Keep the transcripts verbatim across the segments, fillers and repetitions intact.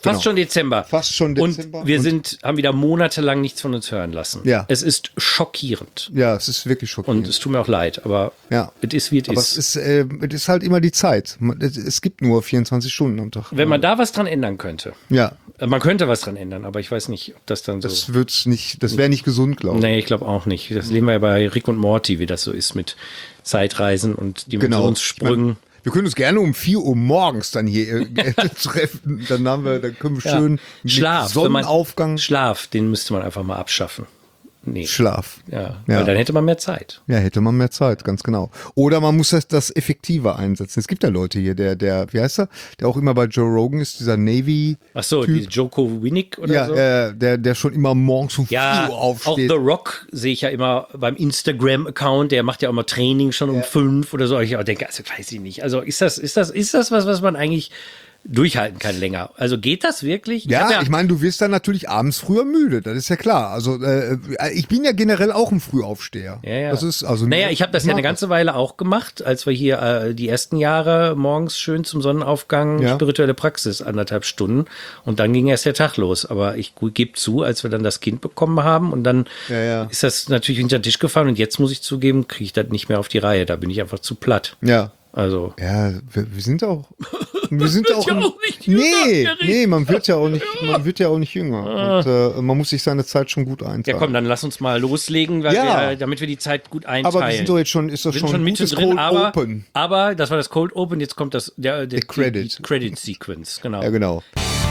Fast Genau. schon Dezember. Fast schon Dezember. Und wir Und- sind, haben wieder monatelang nichts von uns hören lassen. Ja. Es ist schockierend. Ja, es ist wirklich schockierend. Und es tut mir auch leid, aber Ja. es ist, wie es Aber ist. es ist, äh, es ist halt immer die Zeit. Man- Es, es gibt nur vierundzwanzig Stunden am Tag. Wenn man da was dran ändern könnte. Ja, Äh, Man könnte was dran ändern, aber ich weiß nicht, ob das dann so... das wird's nicht, das wäre nicht gesund, glaube ich. Nee, ich glaube auch nicht. Das leben wir ja bei Rick und Morty, wie das so ist mit Zeitreisen und Genau. Dimensionssprüngen. Ich mein, wir können uns gerne um vier Uhr morgens dann hier äh, treffen. Dann haben wir, dann können wir Ja. schön mit Schlaf. wenn man- Sonnenaufgang. Schlaf, den müsste man einfach mal abschaffen. Nee. Schlaf. Ja, Ja. weil dann hätte man mehr Zeit. Ja, hätte man mehr Zeit, ganz genau. Oder man muss das, das effektiver einsetzen. Es gibt ja Leute hier, der, der, wie heißt er, der auch immer bei Joe Rogan ist, dieser Navy. Ach so, die Joko Winnick oder Ja, so? äh, der, der schon immer morgens um Ja, vier Uhr auch aufsteht. The Rock sehe ich ja immer beim Instagram-Account, der macht ja auch mal Training schon um fünf oder so. Ich auch denke, also weiß ich nicht. Also ist das, ist das, ist das was, was man eigentlich durchhalten kann länger? Also geht das wirklich? Ja, hab ich meine, du wirst dann natürlich abends früher müde, das ist ja klar. Also äh, ich bin ja generell auch ein Frühaufsteher. Ja, ja. Das ist also naja, ich habe das ja eine mag ganze Weile auch gemacht, als wir hier äh, die ersten Jahre morgens schön zum Sonnenaufgang Ja. spirituelle Praxis, anderthalb Stunden. Und dann ging erst der Tag los. Aber ich gebe zu, als wir dann das Kind bekommen haben und dann Ja, ja. ist das natürlich hinter den Tisch gefallen. Und jetzt muss ich zugeben, kriege ich das nicht mehr auf die Reihe. Da bin ich einfach zu platt. Ja. Also Ja, wir, wir sind auch. Wir sind auch. ja auch nicht jünger, nee, Erich. nee, man wird ja auch nicht, man wird ja auch nicht jünger. Und äh, man muss sich seine Zeit schon gut einteilen. ja, komm, dann lass uns mal loslegen, weil Ja. wir, damit wir die Zeit gut einteilen. Aber wir sind doch jetzt schon, ist das Wir schon sind schon ein gutes mittendrin, Cold aber, Open. aber das war das Cold Open, jetzt kommt das der, der Der Credit. die Credit Sequence, genau. Ja, genau.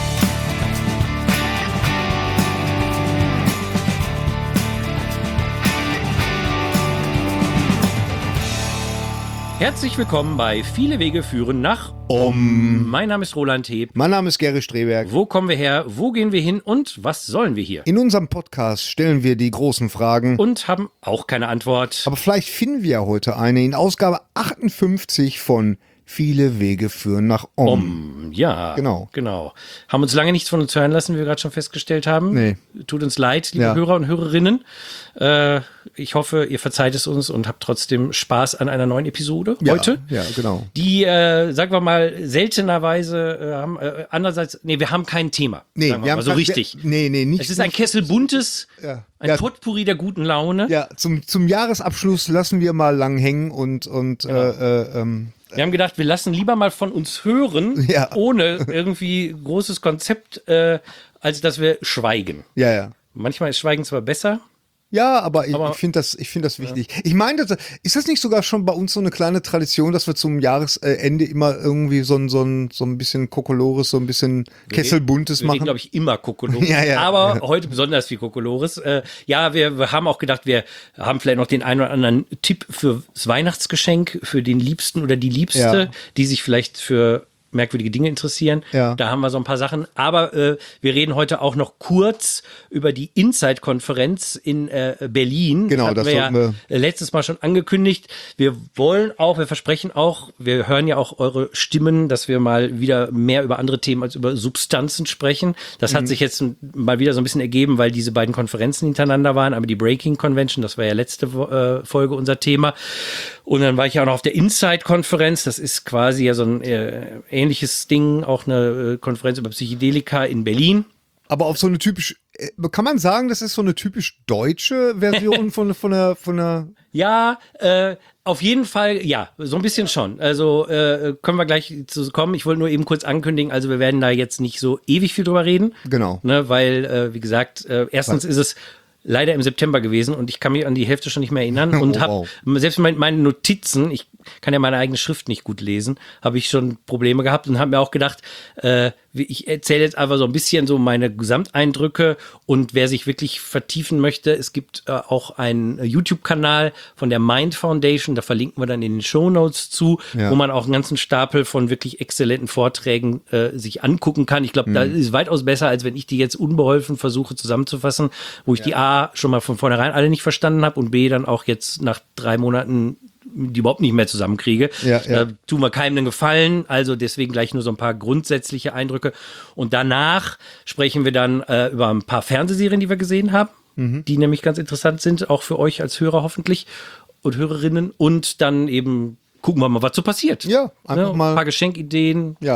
Herzlich willkommen bei Viele Wege führen nach Om. Mein Name ist Roland Heb. Mein Name ist Gary Streberg. Wo kommen wir her? Wo gehen wir hin? Und was sollen wir hier? In unserem Podcast stellen wir die großen Fragen. Und haben auch keine Antwort. Aber vielleicht finden wir ja heute eine in Ausgabe achtundfünfzig von Viele Wege führen nach Om. Om. Ja, Genau. genau. Haben uns lange nichts von uns hören lassen, wie wir gerade schon festgestellt haben. Nee. Tut uns leid, liebe Ja. Hörer und Hörerinnen. Äh, ich hoffe, ihr verzeiht es uns und habt trotzdem Spaß an einer neuen Episode Ja, heute. Ja, genau. Die, äh, sagen wir mal, seltenerweise äh, haben, äh, andererseits, nee, wir haben kein Thema. Nee, sagen wir wir mal haben so kein- richtig. Nee, nee, nicht. Es ist ein Kessel buntes, Ja. ein Ja. Potpourri der guten Laune. Ja, zum, zum Jahresabschluss lassen wir mal lang hängen und, und Genau. äh, äh, ähm, Wir haben gedacht, wir lassen lieber mal von uns hören, Ja. ohne irgendwie großes Konzept, äh, als dass wir schweigen. ja, ja. Manchmal ist Schweigen zwar besser. Ja, aber ich, Aber- ich finde das, ich finde das wichtig. Ich meine, das- ist das nicht sogar schon bei uns so eine kleine Tradition, dass wir zum Jahresende immer irgendwie so ein, so ein, so ein bisschen Kokolores, so ein bisschen Kesselbuntes Wir reden, machen? glaube ich, immer Kokolores. Ja, ja. Aber heute besonders viel Kokolores. Äh, ja, wir, wir haben auch gedacht, wir haben vielleicht noch den einen oder anderen Tipp fürs Weihnachtsgeschenk für den Liebsten oder die Liebste, Ja. die sich vielleicht für merkwürdige Dinge interessieren. Ja. Da haben wir so ein paar Sachen. Aber äh, wir reden heute auch noch kurz über die Inside-Konferenz in äh, Berlin. Genau, hatten das wir ja sollten äh, letztes Mal schon angekündigt. Wir wollen auch, wir versprechen auch, wir hören ja auch eure Stimmen, dass wir mal wieder mehr über andere Themen als über Substanzen sprechen. Das Mhm. hat sich jetzt mal wieder so ein bisschen ergeben, weil diese beiden Konferenzen hintereinander waren. Aber die Breaking Convention, das war ja letzte Wo- äh, Folge unser Thema. Und dann war ich ja auch noch auf der Inside-Konferenz. Das ist quasi ja so ein äh, ähnliches Ding, auch eine äh, Konferenz über Psychedelika in Berlin. Aber auf so eine typisch, äh, kann man sagen, das ist so eine typisch deutsche Version von, von der, von der, Ja, äh, auf jeden Fall, ja, so ein bisschen schon. Also äh, können wir gleich zu kommen. Ich wollte nur eben kurz ankündigen, also wir werden da jetzt nicht so ewig viel drüber reden. genau. Ne, weil, äh, wie gesagt, äh, erstens ist es leider im September gewesen und ich kann mich an die Hälfte schon nicht mehr erinnern und Oh, habe wow. selbst mit meinen Notizen, ich kann ja meine eigene Schrift nicht gut lesen, habe ich schon Probleme gehabt und habe mir auch gedacht, äh, wie- ich erzähle jetzt einfach so ein bisschen so meine Gesamteindrücke und wer sich wirklich vertiefen möchte, es gibt äh, auch einen äh, YouTube-Kanal von der Mind Foundation, da verlinken wir dann in den Shownotes zu, Ja. wo man auch einen ganzen Stapel von wirklich exzellenten Vorträgen äh, sich angucken kann. Ich glaube, da ist weitaus besser, als wenn ich die jetzt unbeholfen versuche zusammenzufassen, wo ich die A schon mal von vornherein alle nicht verstanden habe und B dann auch jetzt nach drei Monaten die überhaupt nicht mehr zusammenkriege. Ja, ja. Äh, tun wir keinem einen Gefallen, also deswegen gleich nur so ein paar grundsätzliche Eindrücke. Und danach sprechen wir dann äh, über ein paar Fernsehserien, die wir gesehen haben, Mhm. die nämlich ganz interessant sind, auch für euch als Hörer hoffentlich und Hörerinnen. Und dann eben gucken wir mal, was so passiert. Ja, einfach Ne? mal- Ein paar Geschenkideen, Ja.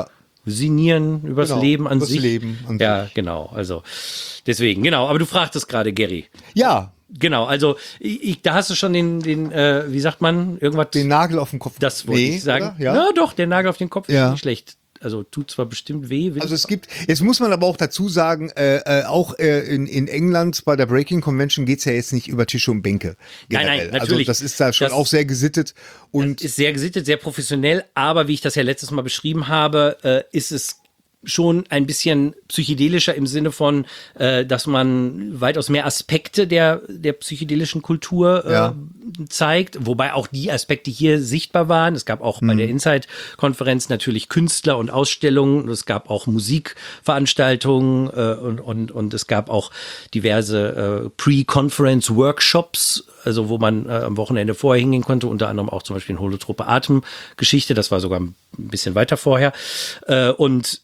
sinnieren über das Genau, Leben an übers sich. Leben an ja, sich. genau. Also deswegen, genau. Aber du fragtest gerade, Gary. Ja, Genau, also ich, ich, da hast du schon den, den äh, wie sagt man, irgendwas. den Nagel auf den Kopf. Das wollte Nee, ich sagen. oder? Ja. Na doch, der Nagel auf den Kopf Ja. ist nicht schlecht. Also tut zwar bestimmt weh. will Also es gibt, jetzt muss man aber auch dazu sagen, äh, äh, auch äh, in, in England bei der Breaking Convention geht's ja jetzt nicht über Tische und Bänke. Nein, nein, generell. natürlich. Also das ist da schon Das- auch sehr gesittet und ist sehr gesittet, sehr professionell, aber wie ich das ja letztes Mal beschrieben habe, äh, ist es schon ein bisschen psychedelischer im Sinne von, äh, dass man weitaus mehr Aspekte der, der psychedelischen Kultur äh, Ja. zeigt, wobei auch die Aspekte hier sichtbar waren. Es gab auch bei der Inside-Konferenz natürlich Künstler und Ausstellungen, es gab auch Musikveranstaltungen äh, und, und, und es gab auch diverse äh, Pre-Conference-Workshops, also wo man äh, am Wochenende vorher hingehen konnte, unter anderem auch zum Beispiel eine holotrope Atemgeschichte, das war sogar ein bisschen weiter vorher. Äh, und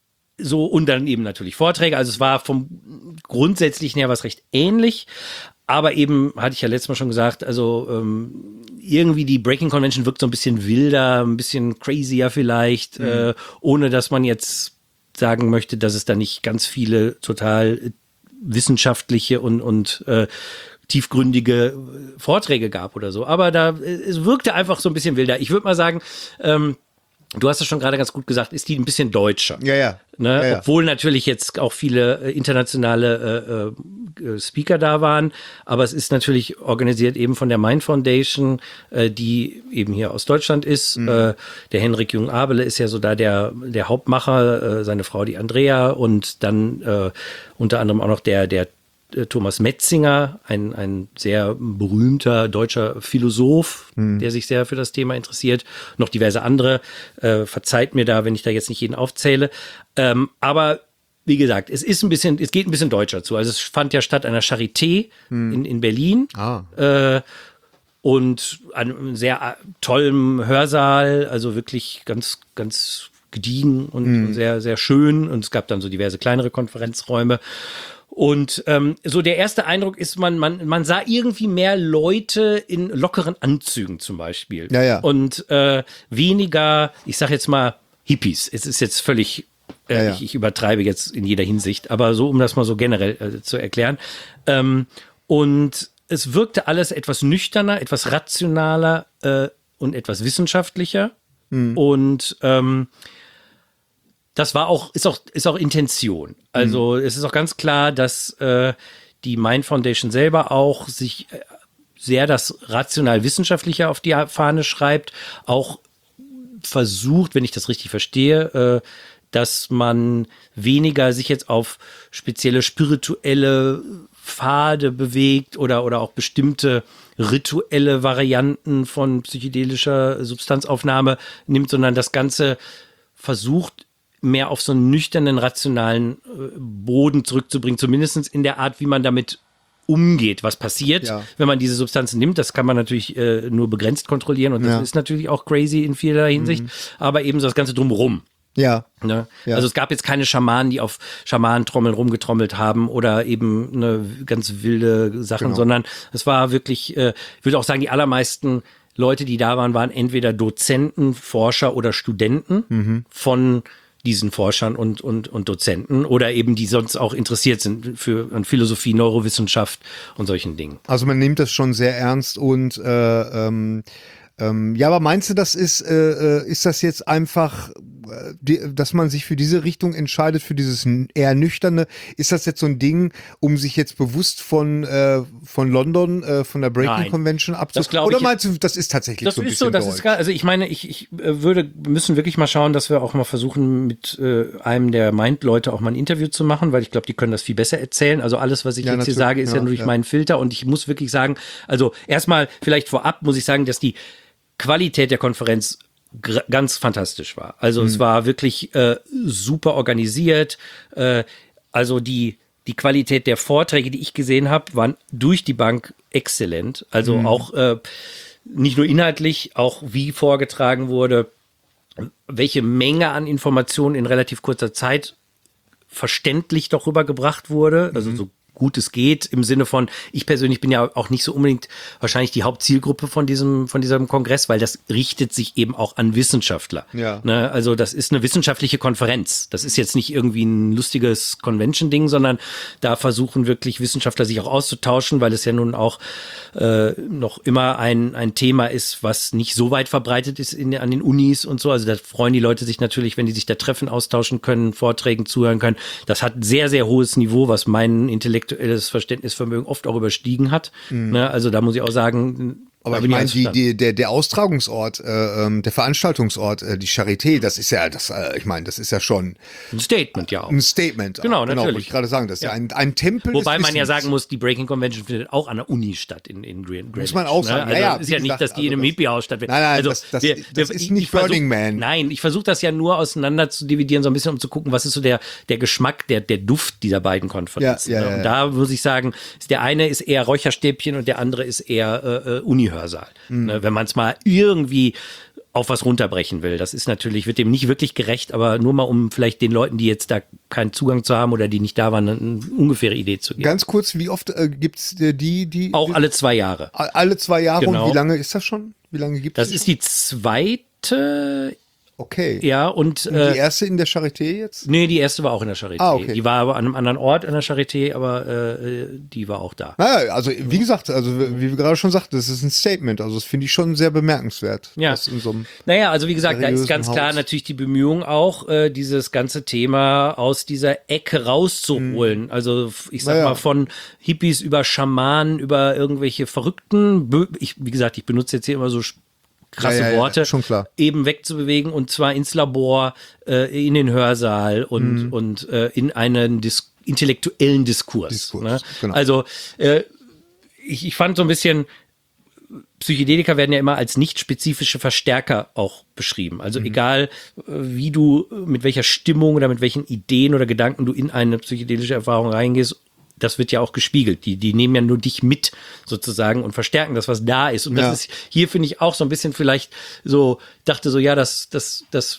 so, und dann eben natürlich Vorträge. Also es war vom Grundsätzlichen her was recht ähnlich. Aber eben, hatte ich ja letztes Mal schon gesagt, also ähm, irgendwie die Breaking Convention wirkt so ein bisschen wilder, ein bisschen crazier vielleicht, mhm. äh, ohne dass man jetzt sagen möchte, dass es da nicht ganz viele total wissenschaftliche und, und äh, tiefgründige Vorträge gab oder so. Aber da, es wirkte einfach so ein bisschen wilder. Ich würde mal sagen, ähm, du hast es schon gerade ganz gut gesagt, ist die ein bisschen deutscher. ja, ja. Ne? ja, ja. Obwohl natürlich jetzt auch viele äh, internationale äh, äh, Speaker da waren. Aber es ist natürlich organisiert eben von der Mind Foundation, äh, die eben hier aus Deutschland ist. Mhm. Äh, der Henrik Jung-Abele ist ja so da der, der Hauptmacher, äh, seine Frau die Andrea und dann äh, unter anderem auch noch der, der Thomas Metzinger, ein, ein sehr berühmter deutscher Philosoph, hm. der sich sehr für das Thema interessiert. Noch diverse andere. Äh, verzeiht mir da, wenn ich da jetzt nicht jeden aufzähle. Ähm, aber wie gesagt, es ist ein bisschen, es geht ein bisschen deutscher zu. Also es fand ja statt an der Charité hm. in, in Berlin. Ah. Äh, und an einem sehr tollem Hörsaal, also wirklich ganz, ganz gediegen und hm. sehr, sehr schön. Und es gab dann so diverse kleinere Konferenzräume. Und ähm, so der erste Eindruck ist, man, man, man sah irgendwie mehr Leute in lockeren Anzügen zum Beispiel. Ja, ja. Und äh, weniger, ich sag jetzt mal, Hippies. Es ist jetzt völlig, äh, ja, ja. Ich, ich übertreibe jetzt in jeder Hinsicht, aber so, um das mal so generell äh, zu erklären. Ähm, und es wirkte alles etwas nüchterner, etwas rationaler äh, und etwas wissenschaftlicher. Hm. Und ähm, das war auch, ist auch, ist auch Intention. Also mhm. es ist auch ganz klar, dass äh, die Mind Foundation selber auch sich äh, sehr das rational-wissenschaftliche auf die Fahne schreibt, auch versucht, wenn ich das richtig verstehe, äh, dass man weniger sich jetzt auf spezielle spirituelle Pfade bewegt oder, oder auch bestimmte rituelle Varianten von psychedelischer Substanzaufnahme nimmt, sondern das Ganze versucht, mehr auf so einen nüchternen, rationalen äh, Boden zurückzubringen, zumindest in der Art, wie man damit umgeht, was passiert, ja. wenn man diese Substanzen nimmt. Das kann man natürlich äh, nur begrenzt kontrollieren und das ja. ist natürlich auch crazy in vielerlei Hinsicht, mhm. aber eben so das Ganze drumherum. Ja. Ne? ja. Also es gab jetzt keine Schamanen, die auf Schamanentrommeln rumgetrommelt haben oder eben eine ganz wilde Sachen, genau. sondern es war wirklich, äh, ich würde auch sagen, die allermeisten Leute, die da waren, waren entweder Dozenten, Forscher oder Studenten mhm. von diesen Forschern und, und, und Dozenten oder eben die sonst auch interessiert sind für an Philosophie, Neurowissenschaft und solchen Dingen. Also man nimmt das schon sehr ernst und äh, ähm, ähm, ja, aber meinst du, das ist, äh, ist das jetzt einfach, äh, die, dass man sich für diese Richtung entscheidet, für dieses eher nüchterne? Ist das jetzt so ein Ding, um sich jetzt bewusst von, äh, von London, äh, von der Breaking Nein, Convention abzuschließen? Oder ich, meinst du, das ist tatsächlich das so ein ist bisschen so, das deutsch? ist gar, also ich meine, ich, ich würde, wir müssen wirklich mal schauen, dass wir auch mal versuchen, mit äh, einem der Mind-Leute auch mal ein Interview zu machen, weil ich glaube, die können das viel besser erzählen. Also alles, was ich ja, jetzt hier sage, ist ja, ja nur durch ja. meinen Filter und ich muss wirklich sagen, also erstmal vielleicht vorab muss ich sagen, dass die Qualität der Konferenz gr- ganz fantastisch war. Also mhm. es war wirklich äh, super organisiert. Äh, also die, die Qualität der Vorträge, die ich gesehen habe, waren durch die Bank exzellent. Also mhm. auch äh, nicht nur inhaltlich, auch wie vorgetragen wurde, welche Menge an Informationen in relativ kurzer Zeit verständlich doch rübergebracht wurde. Also so gut es geht, im Sinne von, ich persönlich bin ja auch nicht so unbedingt wahrscheinlich die Hauptzielgruppe von diesem, von diesem Kongress, weil das richtet sich eben auch an Wissenschaftler. Ja. Ne? Also das ist eine wissenschaftliche Konferenz. Das ist jetzt nicht irgendwie ein lustiges Convention-Ding, sondern da versuchen wirklich Wissenschaftler sich auch auszutauschen, weil es ja nun auch äh, noch immer ein, ein Thema ist, was nicht so weit verbreitet ist in, an den Unis und so. Also da freuen die Leute sich natürlich, wenn die sich da treffen, austauschen können, Vorträgen zuhören können. Das hat sehr, sehr hohes Niveau, was mein intellektuelles Verständnisvermögen oft auch überstiegen hat. Mhm. Ne, also da muss ich auch sagen, aber ich meine, die, die, der, der Austragungsort, äh, der Veranstaltungsort, äh, die Charité, das ist ja, das, äh, ich meine, das ist ja schon ein Statement, ja auch. Ein Statement. Genau, auch. Genau, natürlich. wollte ich gerade sagen, das ist ja, ja ein, ein Tempel. Wobei des man ja Wissens. sagen muss, die Breaking Convention findet auch an der Uni statt in, in Greenwich. Muss man auch sagen. Ne? Also ja, ja, ist ja gesagt, nicht, dass die also in einem Hippie-Haus stattfindet. Nein, nein, also das, das, wir, das wir, ist nicht versuch, Burning Man. Nein, ich versuche das ja nur auseinander zu dividieren, so ein bisschen, um zu gucken, was ist so der, der Geschmack, der, der Duft dieser beiden Konferenzen. Ja, ja, ne? ja, Und ja. da muss ich sagen, ist der eine ist eher Räucherstäbchen und der andere ist eher äh, Uni-Hörsaal. Mhm. Ne? Wenn man es mal irgendwie auf was runterbrechen will. Das ist natürlich, wird dem nicht wirklich gerecht, aber nur mal, um vielleicht den Leuten, die jetzt da keinen Zugang zu haben oder die nicht da waren, eine ungefähre Idee zu geben. Ganz kurz, wie oft äh, gibt es die, die... Auch alle zwei Jahre. Alle zwei Jahre. Genau. Und wie lange ist das schon? Wie lange gibt es? Das ist die zweite. Okay. Ja, und, und äh, die erste in der Charité jetzt? Nee, die erste war auch in der Charité. Ah, okay. Die war aber an einem anderen Ort in der Charité, aber äh, die war auch da. Naja, also wie gesagt, also wie wir gerade schon sagten, das ist ein Statement. Also das finde ich schon sehr bemerkenswert. Ja. In so einem naja, also wie gesagt, da ist seriösen ganz klar Haus. natürlich die Bemühung auch, äh, dieses ganze Thema aus dieser Ecke rauszuholen. Also f- ich sag Naja. mal von Hippies über Schamanen, über irgendwelche Verrückten. Bö- Ich, wie gesagt, ich benutze jetzt hier immer so sch- krasse Ja, ja, ja, Worte, schon klar. eben wegzubewegen und zwar ins Labor, äh, in den Hörsaal und, Mhm. und äh, in einen Dis- intellektuellen Diskurs. Diskurs, ne? genau. Also äh, ich, ich fand so ein bisschen, Psychedelika werden ja immer als nicht spezifische Verstärker auch beschrieben. Also Mhm. egal, äh, wie du, mit welcher Stimmung oder mit welchen Ideen oder Gedanken du in eine psychedelische Erfahrung reingehst, das wird ja auch gespiegelt. Die, die nehmen ja nur dich mit sozusagen und verstärken das, was da ist. Und das Ja. ist hier, finde ich, auch so ein bisschen vielleicht so, dachte so, ja, das, das, das,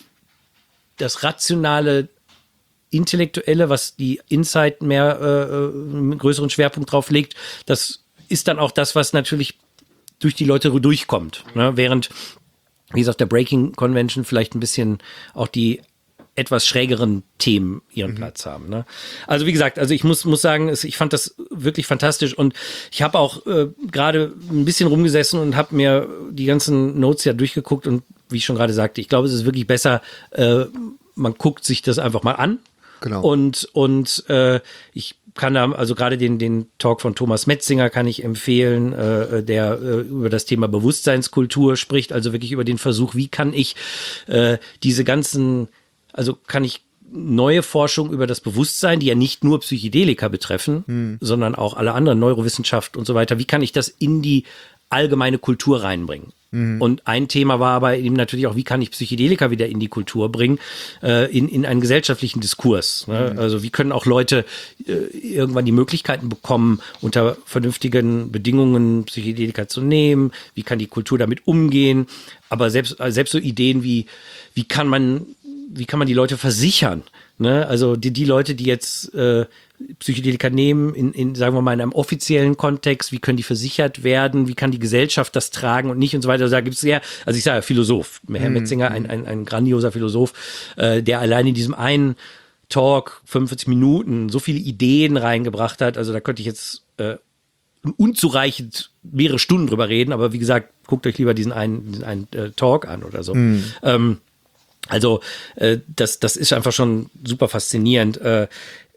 das rationale, intellektuelle, was die Insight mehr, äh, einen größeren Schwerpunkt drauf legt, das ist dann auch das, was natürlich durch die Leute durchkommt. Ne? Während, wie gesagt, der Breaking Convention vielleicht ein bisschen auch die etwas schrägeren Themen ihren mhm. Platz haben. Ne? Also wie gesagt, also ich muss muss sagen, es, ich fand das wirklich fantastisch und ich habe auch äh, gerade ein bisschen rumgesessen und habe mir die ganzen Notes ja durchgeguckt und wie ich schon gerade sagte, ich glaube, es ist wirklich besser, äh, man guckt sich das einfach mal an. Genau. Und und äh, ich kann da, also gerade den, den Talk von Thomas Metzinger kann ich empfehlen, äh, der äh, über das Thema Bewusstseinskultur spricht, also wirklich über den Versuch, wie kann ich äh, diese ganzen, also kann ich neue Forschung über das Bewusstsein, die ja nicht nur Psychedelika betreffen, hm. sondern auch alle anderen Neurowissenschaft und so weiter, wie kann ich das in die allgemeine Kultur reinbringen? Mhm. Und ein Thema war aber eben natürlich auch, wie kann ich Psychedelika wieder in die Kultur bringen, äh, in, in einen gesellschaftlichen Diskurs. Ne? Mhm. Also wie können auch Leute äh, irgendwann die Möglichkeiten bekommen, unter vernünftigen Bedingungen Psychedelika zu nehmen, wie kann die Kultur damit umgehen, aber selbst, selbst so Ideen wie, wie kann man, wie kann man die Leute versichern? Ne? Also die, die Leute, die jetzt äh, Psychedelika nehmen, in, in, sagen wir mal, in einem offiziellen Kontext, wie können die versichert werden, wie kann die Gesellschaft das tragen und nicht und so weiter. Also da gibt es ja, also ich sage Philosoph, Herr mm, Metzinger, mm. ein, ein, ein grandioser Philosoph, äh, der allein in diesem einen Talk, fünfundvierzig Minuten, so viele Ideen reingebracht hat. Also da könnte ich jetzt äh, unzureichend mehrere Stunden drüber reden, aber wie gesagt, guckt euch lieber diesen einen, diesen einen äh, Talk an oder so. Mm. Ähm, also äh, das, das ist einfach schon super faszinierend. Äh,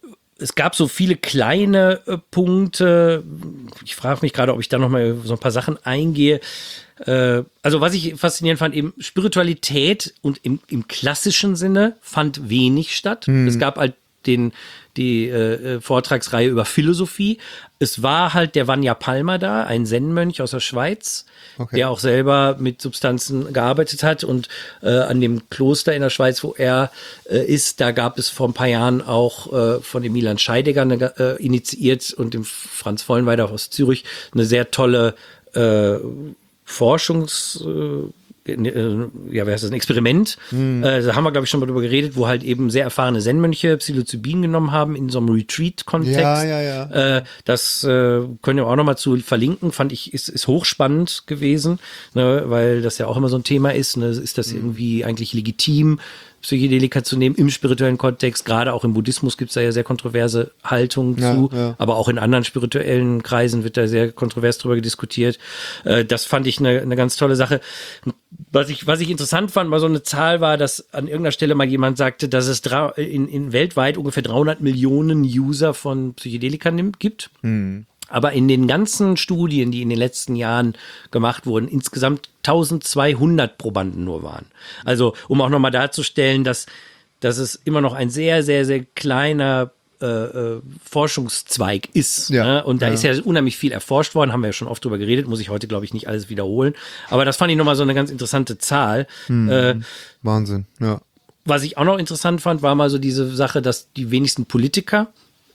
Es gab so viele kleine äh, Punkte. Ich frage mich gerade, ob ich da noch mal so ein paar Sachen eingehe. Äh, also was ich faszinierend fand, eben Spiritualität und im, im klassischen Sinne fand wenig statt. Mhm. Es gab halt den, die äh, Vortragsreihe über Philosophie. Es war halt der Vanya Palma da, ein Zen-Mönch aus der Schweiz, okay. der auch selber mit Substanzen gearbeitet hat. Und äh, an dem Kloster in der Schweiz, wo er äh, ist, da gab es vor ein paar Jahren auch äh, von dem Milan Scheidegger eine, äh, initiiert und dem Franz Vollenweider aus Zürich eine sehr tolle äh, Forschungs- äh, äh, ja, wer heißt das, ein Experiment, Mhm. äh, da haben wir, glaube ich, schon mal drüber geredet, wo halt eben sehr erfahrene Zen-Mönche Psilocybin genommen haben in so einem Retreat-Kontext. Ja, ja, ja. Äh, das äh, können wir auch nochmal zu verlinken, fand ich, ist, ist hochspannend gewesen, ne, weil das ja auch immer so ein Thema ist, ne, ist das irgendwie eigentlich legitim, Psychedelika zu nehmen im spirituellen Kontext, gerade auch im Buddhismus gibt es da ja sehr kontroverse Haltungen Ja, zu, ja. aber auch in anderen spirituellen Kreisen wird da sehr kontrovers drüber diskutiert. Äh, das fand ich eine, eine ganz tolle Sache. Was ich, was ich interessant fand, mal so eine Zahl war, dass an irgendeiner Stelle mal jemand sagte, dass es drei, in, in weltweit ungefähr dreihundert Millionen User von Psychedelika nimmt, gibt. Aber in den ganzen Studien, die in den letzten Jahren gemacht wurden, insgesamt eintausendzweihundert Probanden nur waren. Also, um auch nochmal darzustellen, dass, dass es immer noch ein sehr, sehr, sehr kleiner äh, äh, Forschungszweig ist. Ja, Ne? Und da ja. ist ja unheimlich viel erforscht worden, haben wir ja schon oft drüber geredet, muss ich heute, glaube ich, nicht alles wiederholen. Aber das fand ich nochmal so eine ganz interessante Zahl. Äh, Wahnsinn, ja. was ich auch noch interessant fand, war mal so diese Sache, dass die wenigsten Politiker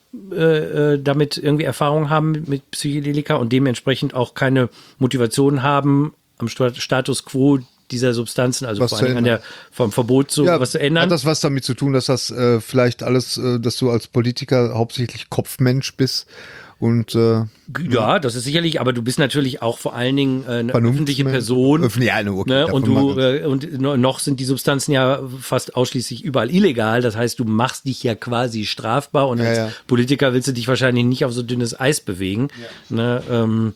äh, äh, damit irgendwie Erfahrung haben mit Psychedelika und dementsprechend auch keine Motivation haben, am Sta- Status quo dieser Substanzen, also Was vor zu allem an der, vom Verbot so Ja, was zu ändern. hat das was damit zu tun, dass das äh, vielleicht alles, äh, dass du als Politiker hauptsächlich Kopfmensch bist und äh, Ja, das ist sicherlich, aber du bist natürlich auch vor allen Dingen äh, eine öffentliche Vernunftsmensch. Person. Öffentlich, ja, okay, Ne? davon Und du mal ganz- äh, und no- noch sind die Substanzen ja fast ausschließlich überall illegal. Das heißt, du machst dich ja quasi strafbar und Ja, als ja. Politiker willst du dich wahrscheinlich nicht auf so dünnes Eis bewegen. Ne? Ähm,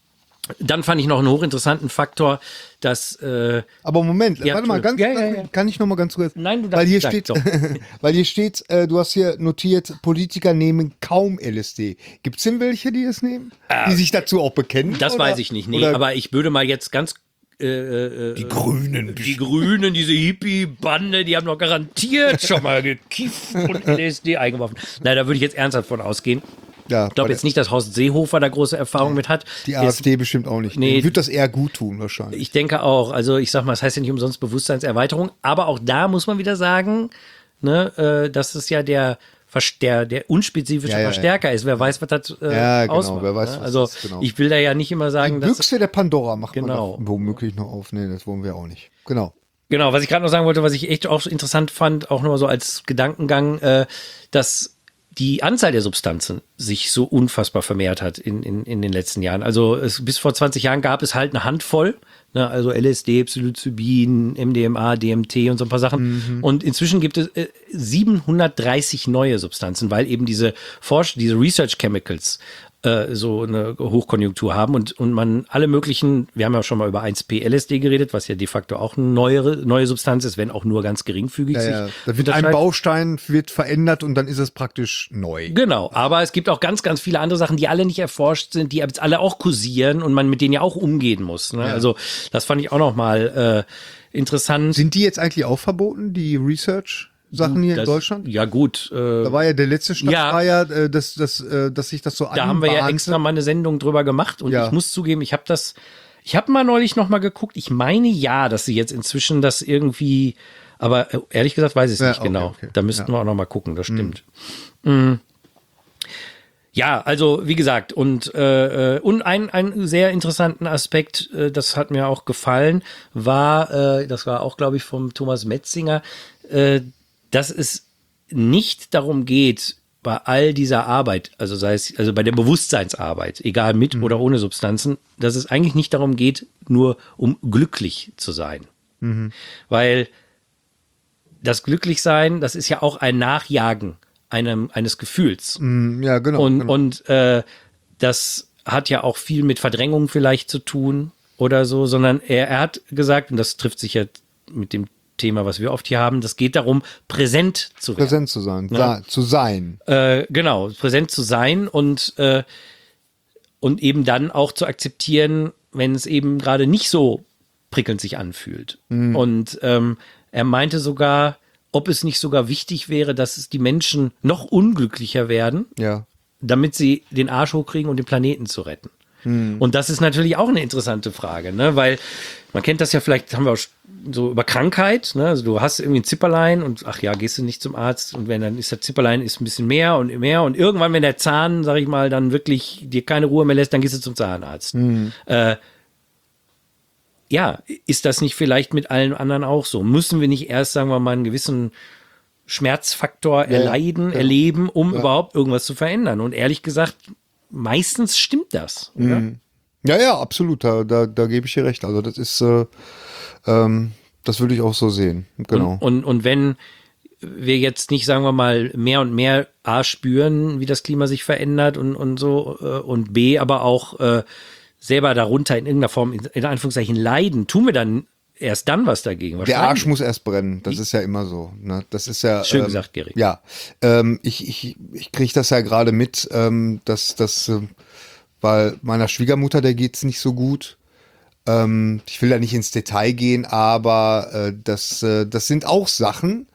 dann fand ich noch einen hochinteressanten Faktor, dass äh, Aber Moment, Ja, warte mal, ganz, Entschuldigung. Ja, ja, ja. kann ich noch mal ganz kurz? Nein, du weil hier darfst- steht, sag weil hier steht, äh, du hast hier notiert, Politiker nehmen kaum L S D. Gibt es denn welche, die es nehmen, die sich dazu auch bekennen? das oder? weiß ich nicht. Nee, Oder aber ich würde mal jetzt ganz äh, äh, die Grünen. Die Grünen, diese Hippie-Bande, die haben doch garantiert schon mal gekifft und L S D eingeworfen. Nein, da würde ich jetzt ernsthaft von ausgehen. Ja, Ich glaube jetzt nicht, dass Horst Seehofer da große Erfahrung mit hat. die Jetzt, AfD bestimmt auch nicht. Nee. Nee, wird das eher gut tun wahrscheinlich. ich denke auch, also ich sag mal, es heißt ja nicht umsonst Bewusstseinserweiterung, aber auch da muss man wieder sagen, ne, äh, dass es ja der, Vers- der, der unspezifische Ja, ja, ja. Verstärker ist. Wer weiß, was das äh, Ja, genau, ausmacht. wer weiß, ne? was Also das ist, genau. ich will da ja nicht immer sagen, Die dass Büchse der Pandora macht Genau. man da womöglich noch auf. Nee, das wollen wir auch nicht. Genau. Genau, was ich gerade noch sagen wollte, was ich echt auch interessant fand, auch nochmal so als Gedankengang, äh, dass die Anzahl der Substanzen sich so unfassbar vermehrt hat in, in, in den letzten Jahren. Also es, bis vor zwanzig Jahren gab es halt eine Handvoll, ne, also L S D, Psilocybin, M D M A, D M T und so ein paar Sachen. Und inzwischen gibt es äh, siebenhundertdreißig neue Substanzen, weil eben diese Forsch diese Research Chemicals äh, so eine Hochkonjunktur haben und, und man alle möglichen, wir haben ja schon mal über eins P L S D geredet, was ja de facto auch eine neuere, neue Substanz ist, wenn auch nur ganz geringfügig Ja, sich ja. Da wird ein unterscheidet. Baustein wird verändert und dann ist es praktisch neu. Genau, aber es gibt auch ganz, ganz viele andere Sachen, die alle nicht erforscht sind, die jetzt alle auch kursieren und man mit denen ja auch umgehen muss. Ne? Ja. Also das fand ich auch noch mal äh, interessant. Sind die jetzt eigentlich auch verboten, die Research-Sachen hier in Das- Deutschland? Ja gut, äh, Da war ja der letzte Stand, Ja. war ja, äh, dass, dass, äh, dass sich das so da haben wir ja anbahnte. extra mal eine Sendung drüber gemacht und Ja. ich muss zugeben, ich habe das, ich habe mal neulich noch mal geguckt. Ich meine ja, dass sie jetzt inzwischen das irgendwie, aber äh, ehrlich gesagt weiß ich es Ja, nicht okay, genau. okay. Da müssten Ja. wir auch noch mal gucken. Das stimmt. Mm. Ja, also wie gesagt, und, äh, äh, und ein, ein sehr interessanten Aspekt, äh, das hat mir auch gefallen, war, äh, das war auch, glaube ich, vom Thomas Metzinger, äh, dass es nicht darum geht, bei all dieser Arbeit, also sei es, also bei der Bewusstseinsarbeit, egal mit oder ohne Substanzen, dass es eigentlich nicht darum geht, nur um glücklich zu sein. Weil das Glücklichsein, das ist ja auch ein Nachjagen einem, eines Gefühls. Mm, Ja, genau. Und, genau. und äh, das hat ja auch viel mit Verdrängung vielleicht zu tun oder so, sondern er, er hat gesagt, und das trifft sich ja mit dem Thema, was wir oft hier haben, das geht darum, präsent zu werden. Präsent zu sein, sa- zu sein. Äh, genau, präsent zu sein und, äh, und eben dann auch zu akzeptieren, wenn es eben gerade nicht so prickelnd sich anfühlt. Und ähm, er meinte sogar, ob es nicht sogar wichtig wäre, dass es die Menschen noch unglücklicher werden, Ja. damit sie den Arsch hochkriegen und den Planeten zu retten. Und das ist natürlich auch eine interessante Frage, ne? Weil man kennt das ja vielleicht, haben wir auch so über Krankheit, ne? Also du hast irgendwie ein Zipperlein und ach ja, gehst du nicht zum Arzt und wenn dann ist das Zipperlein ist ein bisschen mehr und mehr und irgendwann, wenn der Zahn, sag ich mal, dann wirklich dir keine Ruhe mehr lässt, dann gehst du zum Zahnarzt. Äh, ja, ist das nicht vielleicht mit allen anderen auch so? Müssen wir nicht erst, sagen wir mal, einen gewissen Schmerzfaktor Ja, erleiden, ja. erleben, um Ja. überhaupt irgendwas zu verändern? Und ehrlich gesagt, meistens stimmt das, oder? Mhm. Ja, ja, absolut, da, da, da gebe ich dir recht. Also das ist, äh, ähm, das würde ich auch so sehen, genau. Und, und, und wenn wir jetzt nicht, sagen wir mal, mehr und mehr A spüren, wie das Klima sich verändert und, und so, äh, und B, aber auch äh, selber darunter in irgendeiner Form, in, in Anführungszeichen, leiden, tun wir dann erst dann was dagegen? Der Arsch muss erst brennen, das ist ja immer so. Ne? Das ist ja Schön ähm, gesagt, Gary. Ja, ähm, ich, ich, ich kriege das ja gerade mit, ähm, dass das, äh, weil meiner Schwiegermutter, der geht's nicht so gut. Ähm, ich will da nicht ins Detail gehen, aber äh, das, äh, das sind auch Sachen,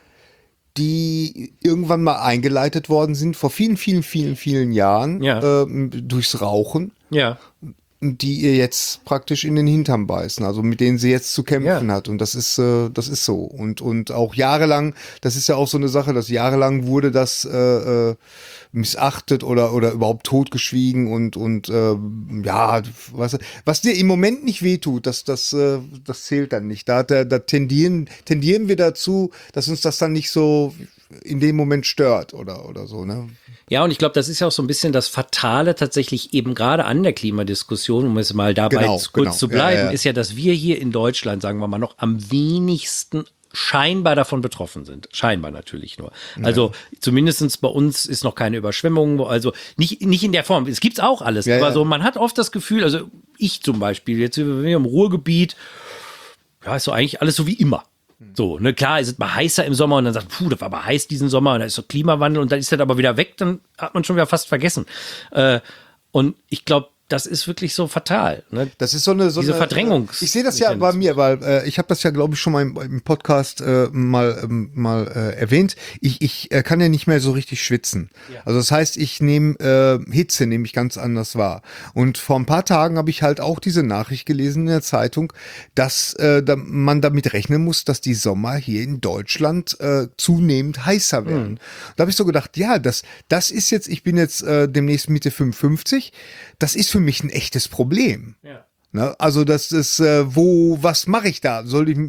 die irgendwann mal eingeleitet worden sind, vor vielen, vielen, vielen, vielen Jahren, Ja. ähm, durchs Rauchen, Ja, die ihr jetzt praktisch in den Hintern beißen, also mit denen sie jetzt zu kämpfen Ja. hat. Und das ist, äh, das ist so. Und, und auch jahrelang, das ist ja auch so eine Sache, dass jahrelang wurde das äh, äh, missachtet oder, oder überhaupt totgeschwiegen und, und äh, ja, was, was dir im Moment nicht wehtut, das, das, äh, das zählt dann nicht. Da, da, da tendieren, tendieren wir dazu, dass uns das dann nicht so in dem Moment stört oder, oder so, ne? Ja, und ich glaube, das ist ja auch so ein bisschen das Fatale tatsächlich eben gerade an der Klimadiskussion, um es mal dabei Genau, kurz genau. zu Ja, bleiben, ja, ja. ist ja, dass wir hier in Deutschland, sagen wir mal, noch am wenigsten scheinbar davon betroffen sind. Scheinbar natürlich nur. Also zumindestens bei uns ist noch keine Überschwemmung, also nicht, nicht in der Form. Es gibt's auch alles, Ja, aber ja. so, man hat oft das Gefühl, also ich zum Beispiel, jetzt sind wir im Ruhrgebiet, ja, ist so eigentlich alles so wie immer. So, ne, klar, ist es mal heißer im Sommer und dann sagt, puh, das war aber heiß diesen Sommer und da ist so Klimawandel und dann ist das aber wieder weg, dann hat man schon wieder fast vergessen. Äh, und ich glaube, das ist wirklich so fatal. Ne? Das ist so eine so Diese eine, Verdrängungs- Ich sehe das ja bei mir, weil äh, ich habe das ja, glaube ich, schon mal im, im Podcast äh, mal ähm, mal äh, erwähnt. Ich ich äh, kann ja nicht mehr so richtig schwitzen. Ja. Also das heißt, ich nehme äh, Hitze nehme ich ganz anders wahr. Und vor ein paar Tagen habe ich halt auch diese Nachricht gelesen in der Zeitung, dass äh, da, man damit rechnen muss, dass die Sommer hier in Deutschland äh, zunehmend heißer werden. Mhm. Da habe ich so gedacht, ja, das das ist jetzt, ich bin jetzt äh, demnächst Mitte fünfundfünfzig. Das ist für mich ein echtes Problem. Ja. Ne? Also das ist, äh, wo, was mache ich da? Soll ich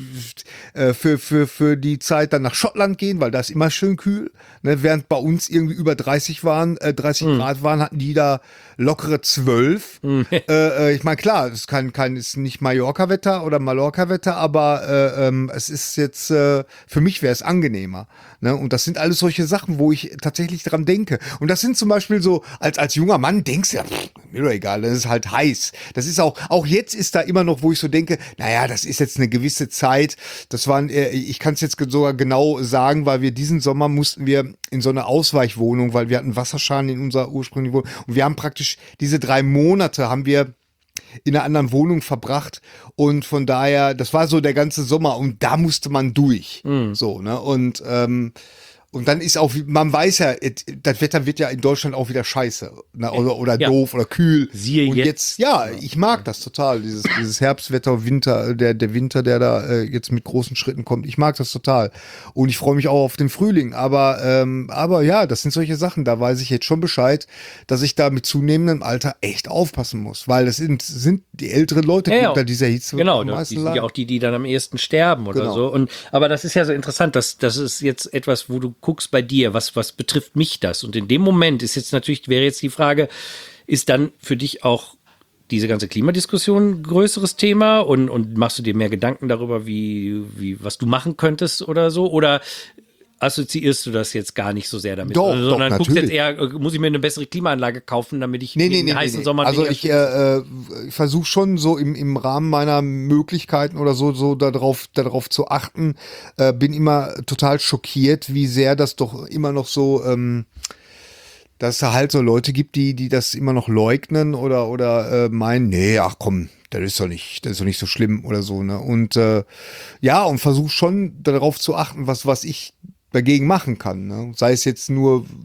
äh, für, für, für die Zeit dann nach Schottland gehen, weil da ist immer schön kühl. Ne? Während bei uns irgendwie über dreißig waren, äh, dreißig Mhm. Grad waren, hatten die da lockere zwölf. äh, äh, ich meine, klar, es kann, kann, ist nicht Mallorca-Wetter oder Mallorca-Wetter, aber äh, ähm, es ist jetzt, äh, für mich wäre es angenehmer. Ne? Und das sind alles solche Sachen, wo ich tatsächlich dran denke. Und das sind zum Beispiel so, als, als junger Mann denkst du ja, pff, mir doch egal, das ist halt heiß. Das ist auch, auch jetzt ist da immer noch, wo ich so denke, naja, das ist jetzt eine gewisse Zeit. Das waren, äh, ich kann es jetzt sogar genau sagen, weil wir diesen Sommer mussten wir in so eine Ausweichwohnung, weil wir hatten Wasserschaden in unserer ursprünglichen Wohnung. Und wir haben praktisch diese drei Monate haben wir in einer anderen Wohnung verbracht und von daher, das war so der ganze Sommer und da musste man durch. Mhm. So, ne? Und, ähm, und dann ist auch, man weiß ja, et- das Wetter wird ja in Deutschland auch wieder scheiße. Ne? Oder, oder Ja. doof oder kühl. Siehe und jetzt. jetzt, ja, ich mag das total, dieses, dieses Herbstwetter, Winter, der, der Winter, der da äh, jetzt mit großen Schritten kommt. Ich mag das total. Und ich freue mich auch auf den Frühling. Aber, ähm, aber ja, das sind solche Sachen, da weiß ich jetzt schon Bescheid, dass ich da mit zunehmendem Alter echt aufpassen muss. Weil das sind, sind die älteren Leute, die Ja, ja. unter dieser Hitze Genau, am die meisten sind ja leiden. auch die, die dann am ehesten sterben oder Genau. so. Und, aber das ist ja so interessant, dass das ist jetzt etwas, wo du guckst bei dir, was, was betrifft mich das? Und in dem Moment ist jetzt natürlich, wäre jetzt die Frage, ist dann für dich auch diese ganze Klimadiskussion ein größeres Thema und, und machst du dir mehr Gedanken darüber, wie, wie, was du machen könntest oder so? Oder assoziierst du das jetzt gar nicht so sehr damit? Doch, Also, sondern doch, guckst jetzt natürlich. eher, äh, muss ich mir eine bessere Klimaanlage kaufen, damit ich Nee, nee, den nee, heißen nee, nee. Sommer Also nicht ich äh, äh, versuche schon so im, im Rahmen meiner Möglichkeiten oder so, so darauf, darauf zu achten. Äh, bin immer total schockiert, wie sehr das doch immer noch so, ähm, dass es halt so Leute gibt, die, die das immer noch leugnen oder, oder äh, meinen, nee, ach komm, das ist doch nicht, das ist doch nicht so schlimm oder so, ne? Und äh, ja, und versuche schon darauf zu achten, was, was ich dagegen machen kann. Ne? Sei es jetzt nur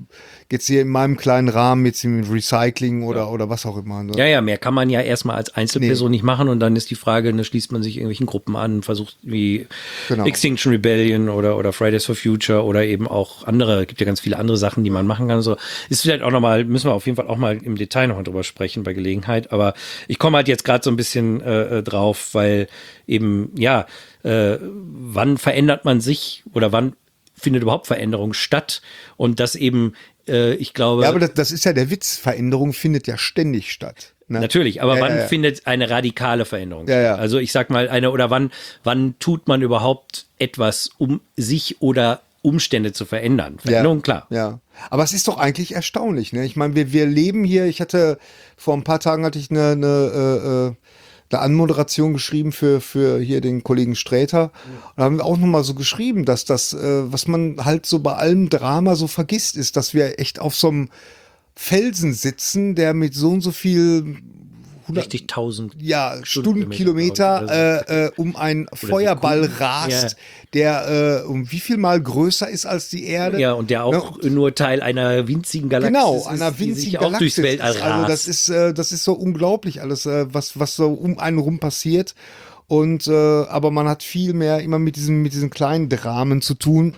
jetzt hier in meinem kleinen Rahmen, jetzt im Recycling oder, ja. oder was auch immer. Ne? Ja, ja, mehr kann man ja erstmal als Einzelperson nee. nicht machen und dann ist die Frage, ne, schließt man sich irgendwelchen Gruppen an, versucht wie genau. Extinction Rebellion oder, oder Fridays for Future oder eben auch andere, gibt ja ganz viele andere Sachen, die man machen kann. So ist vielleicht auch nochmal, müssen wir auf jeden Fall auch mal im Detail noch drüber sprechen bei Gelegenheit, aber ich komme halt jetzt gerade so ein bisschen äh, drauf, weil eben, ja, äh, wann verändert man sich oder wann findet überhaupt Veränderung statt und das eben, äh, ich glaube... Ja, aber das, das ist ja der Witz, Veränderung findet ja ständig statt. Ne? Natürlich, aber ja, wann ja, ja. findet eine radikale Veränderung ja, ja. statt? Also ich sag mal, eine, oder wann, wann tut man überhaupt etwas, um sich oder Umstände zu verändern? Veränderung, ja, klar. Ja, aber es ist doch eigentlich erstaunlich, ne? Ich meine, wir, wir leben hier, ich hatte, vor ein paar Tagen hatte ich eine, eine äh, eine Anmoderation geschrieben für, für hier den Kollegen Sträter. Und da haben wir auch nochmal so geschrieben, dass das, äh, was man halt so bei allem Drama so vergisst, ist, dass wir echt auf so einem Felsen sitzen, der mit so und so viel richtig tausend ja, Stundenkilometer äh, äh, um einen Feuerball rast, ja. der äh, um wie viel Mal größer ist als die Erde. Ja, und der auch ja. nur Teil einer winzigen Galaxis genau, ist. Genau, einer winzigen Galaxis auch durchs Weltall ist. Also das ist, äh, das ist so unglaublich alles, äh, was, was so um einen rum passiert. Und äh, aber man hat viel mehr immer mit diesen, mit diesen kleinen Dramen zu tun.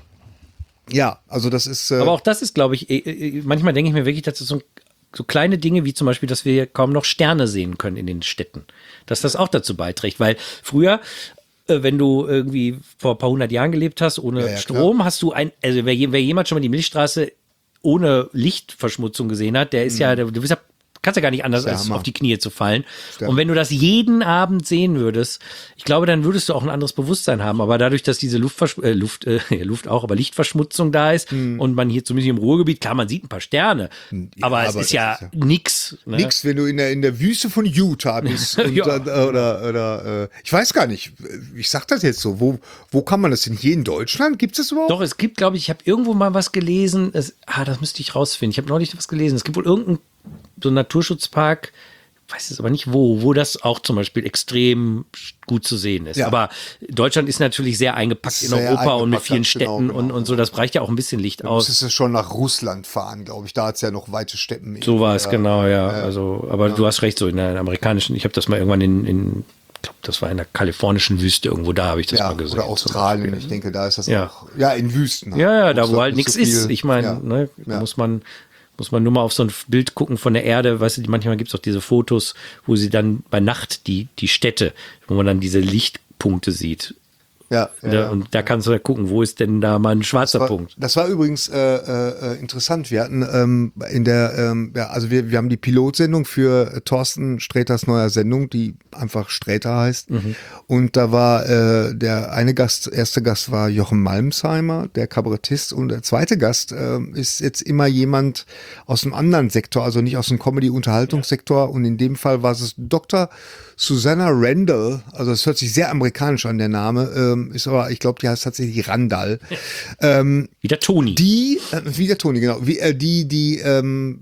Ja, also das ist. Äh, aber auch das ist, glaube ich, äh, manchmal denke ich mir wirklich, dass es so ein so kleine Dinge wie zum Beispiel, dass wir kaum noch Sterne sehen können in den Städten. Dass das auch dazu beiträgt. Weil früher, äh, wenn du irgendwie vor ein paar hundert Jahren gelebt hast, ohne ja, ja, Strom, klar. hast du ein, also wer, wer jemand schon mal die Milchstraße ohne Lichtverschmutzung gesehen hat, der ist mhm. ja, du bist ja, kannst ja gar nicht anders, als auf die Knie zu fallen. Stimmt. Und wenn du das jeden Abend sehen würdest, ich glaube, dann würdest du auch ein anderes Bewusstsein haben. Aber dadurch, dass diese Luftversch äh, Luft, äh, Luft auch, aber Lichtverschmutzung da ist mhm. und man hier zumindest im Ruhrgebiet, klar, man sieht ein paar Sterne, ja, aber es aber ist, ja ist ja nix. Ne? Nix, wenn du in der, in der Wüste von Utah bist. und ja. dann, äh, oder, oder äh, ich weiß gar nicht, ich sag das jetzt so, wo, wo kann man das denn? Hier in Deutschland? Gibt es das überhaupt? Doch, es gibt, glaube ich, ich habe irgendwo mal was gelesen, es, ah, das müsste ich rausfinden. Ich habe neulich was gelesen. Es gibt wohl irgendein so ein Naturschutzpark, weiß es aber nicht wo, wo das auch zum Beispiel extrem gut zu sehen ist. Ja. Aber Deutschland ist natürlich sehr eingepackt in Europa eingepackt, und mit vielen Städten genau, genau, und, und so, das reicht ja auch ein bisschen Licht da aus. Du müsstest schon nach Russland fahren, glaube ich, da hat es ja noch weite Steppen. So war es, genau, ja. Äh, also, aber ja. du hast recht, so in der amerikanischen, ich habe das mal irgendwann in, in ich glaube, das war in der kalifornischen Wüste irgendwo, da habe ich das ja, mal gesehen. Oder Australien, ich denke, da ist das ja. auch, ja, in Wüsten. Halt. Ja, ja, da wo halt nichts so ist. Ich meine, ja. ne, ja. muss man Muss man nur mal auf so ein Bild gucken von der Erde, weißt du, manchmal gibt es auch diese Fotos, wo sie dann bei Nacht die, die Städte, wo man dann diese Lichtpunkte sieht. Ja, ja, ja, und da kannst du ja gucken, wo ist denn da mal ein schwarzer das war, Punkt. Das war übrigens äh, äh, interessant. Wir hatten ähm, in der, ähm, ja, also wir, wir haben die Pilotsendung für äh, Thorsten Sträters neuer Sendung, die einfach Sträter heißt. Mhm. Und da war äh, der eine Gast, erste Gast war Jochen Malmsheimer, der Kabarettist. Und der zweite Gast äh, ist jetzt immer jemand aus einem anderen Sektor, also nicht aus dem Comedy-Unterhaltungssektor. Ja. Und in dem Fall war es Doktor Susanna Randall, also es hört sich sehr amerikanisch an, der Name, ähm, ist aber, ich glaube, die heißt tatsächlich Randall. ähm, wie der Toni. Die, äh, wie der Toni, genau, wie, äh, die, die, ähm,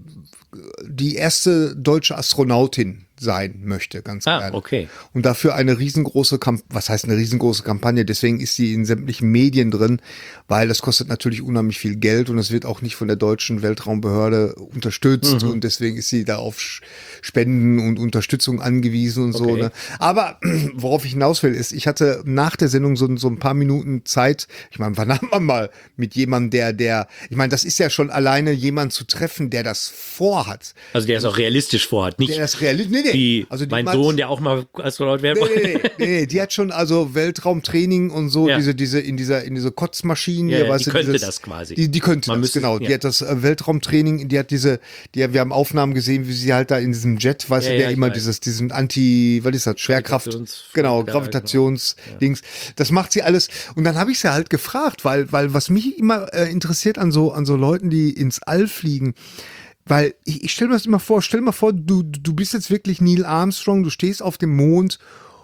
die erste deutsche Astronautin sein möchte, ganz ah, gerne. Okay. Und dafür eine riesengroße Kampagne, was heißt eine riesengroße Kampagne, deswegen ist sie in sämtlichen Medien drin, weil das kostet natürlich unheimlich viel Geld und es wird auch nicht von der deutschen Weltraumbehörde unterstützt mhm. und deswegen ist sie da auf Spenden und Unterstützung angewiesen und okay. so. Ne? Aber worauf ich hinaus will, ist, ich hatte nach der Sendung so, so ein paar Minuten Zeit, ich meine, wann hat man mal mit jemandem, der, der, ich meine, das ist ja schon alleine jemand zu treffen, der das vorhat. Also der es auch realistisch vorhat, nicht der das realistisch, nee, nee. Wie also mein Sohn, der auch mal Astronaut werden wollte. Nee, nee, nee, nee, die hat schon also Weltraumtraining und so, ja. diese, diese, in dieser, in diese Kotzmaschinen. Ja, hier, ja, weißt die du, könnte dieses, das quasi. Die, die könnte Man das, müsste, genau. Ja. Die hat das äh, Weltraumtraining, die hat diese, die, wir haben Aufnahmen gesehen, wie sie halt da in diesem Jet, weißt ja, du, der ja, immer weiß. dieses, diesen Anti, was ist das, Schwerkraft, genau, Gravitationsdings. Ja. Das macht sie alles. Und dann habe ich sie halt gefragt, weil, weil was mich immer äh, interessiert an so, an so Leuten, die ins All fliegen, weil ich, ich stelle mir das immer vor, stell dir mal vor, du, du bist jetzt wirklich Neil Armstrong, du stehst auf dem Mond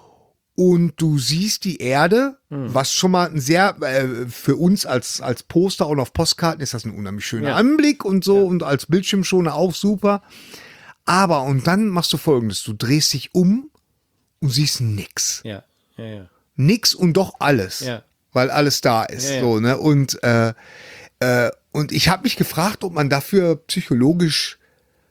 und du siehst die Erde, hm. was schon mal ein sehr, äh, für uns als, als Poster und auf Postkarten ist das ein unheimlich schöner ja. Anblick und so ja. und als Bildschirmschoner auch super. Aber und dann machst du Folgendes, du drehst dich um und siehst nix. Ja, ja, ja. Nix und doch alles, ja. weil alles da ist. Ja, ja. So, ne? Und äh, Äh, und ich habe mich gefragt, ob man dafür psychologisch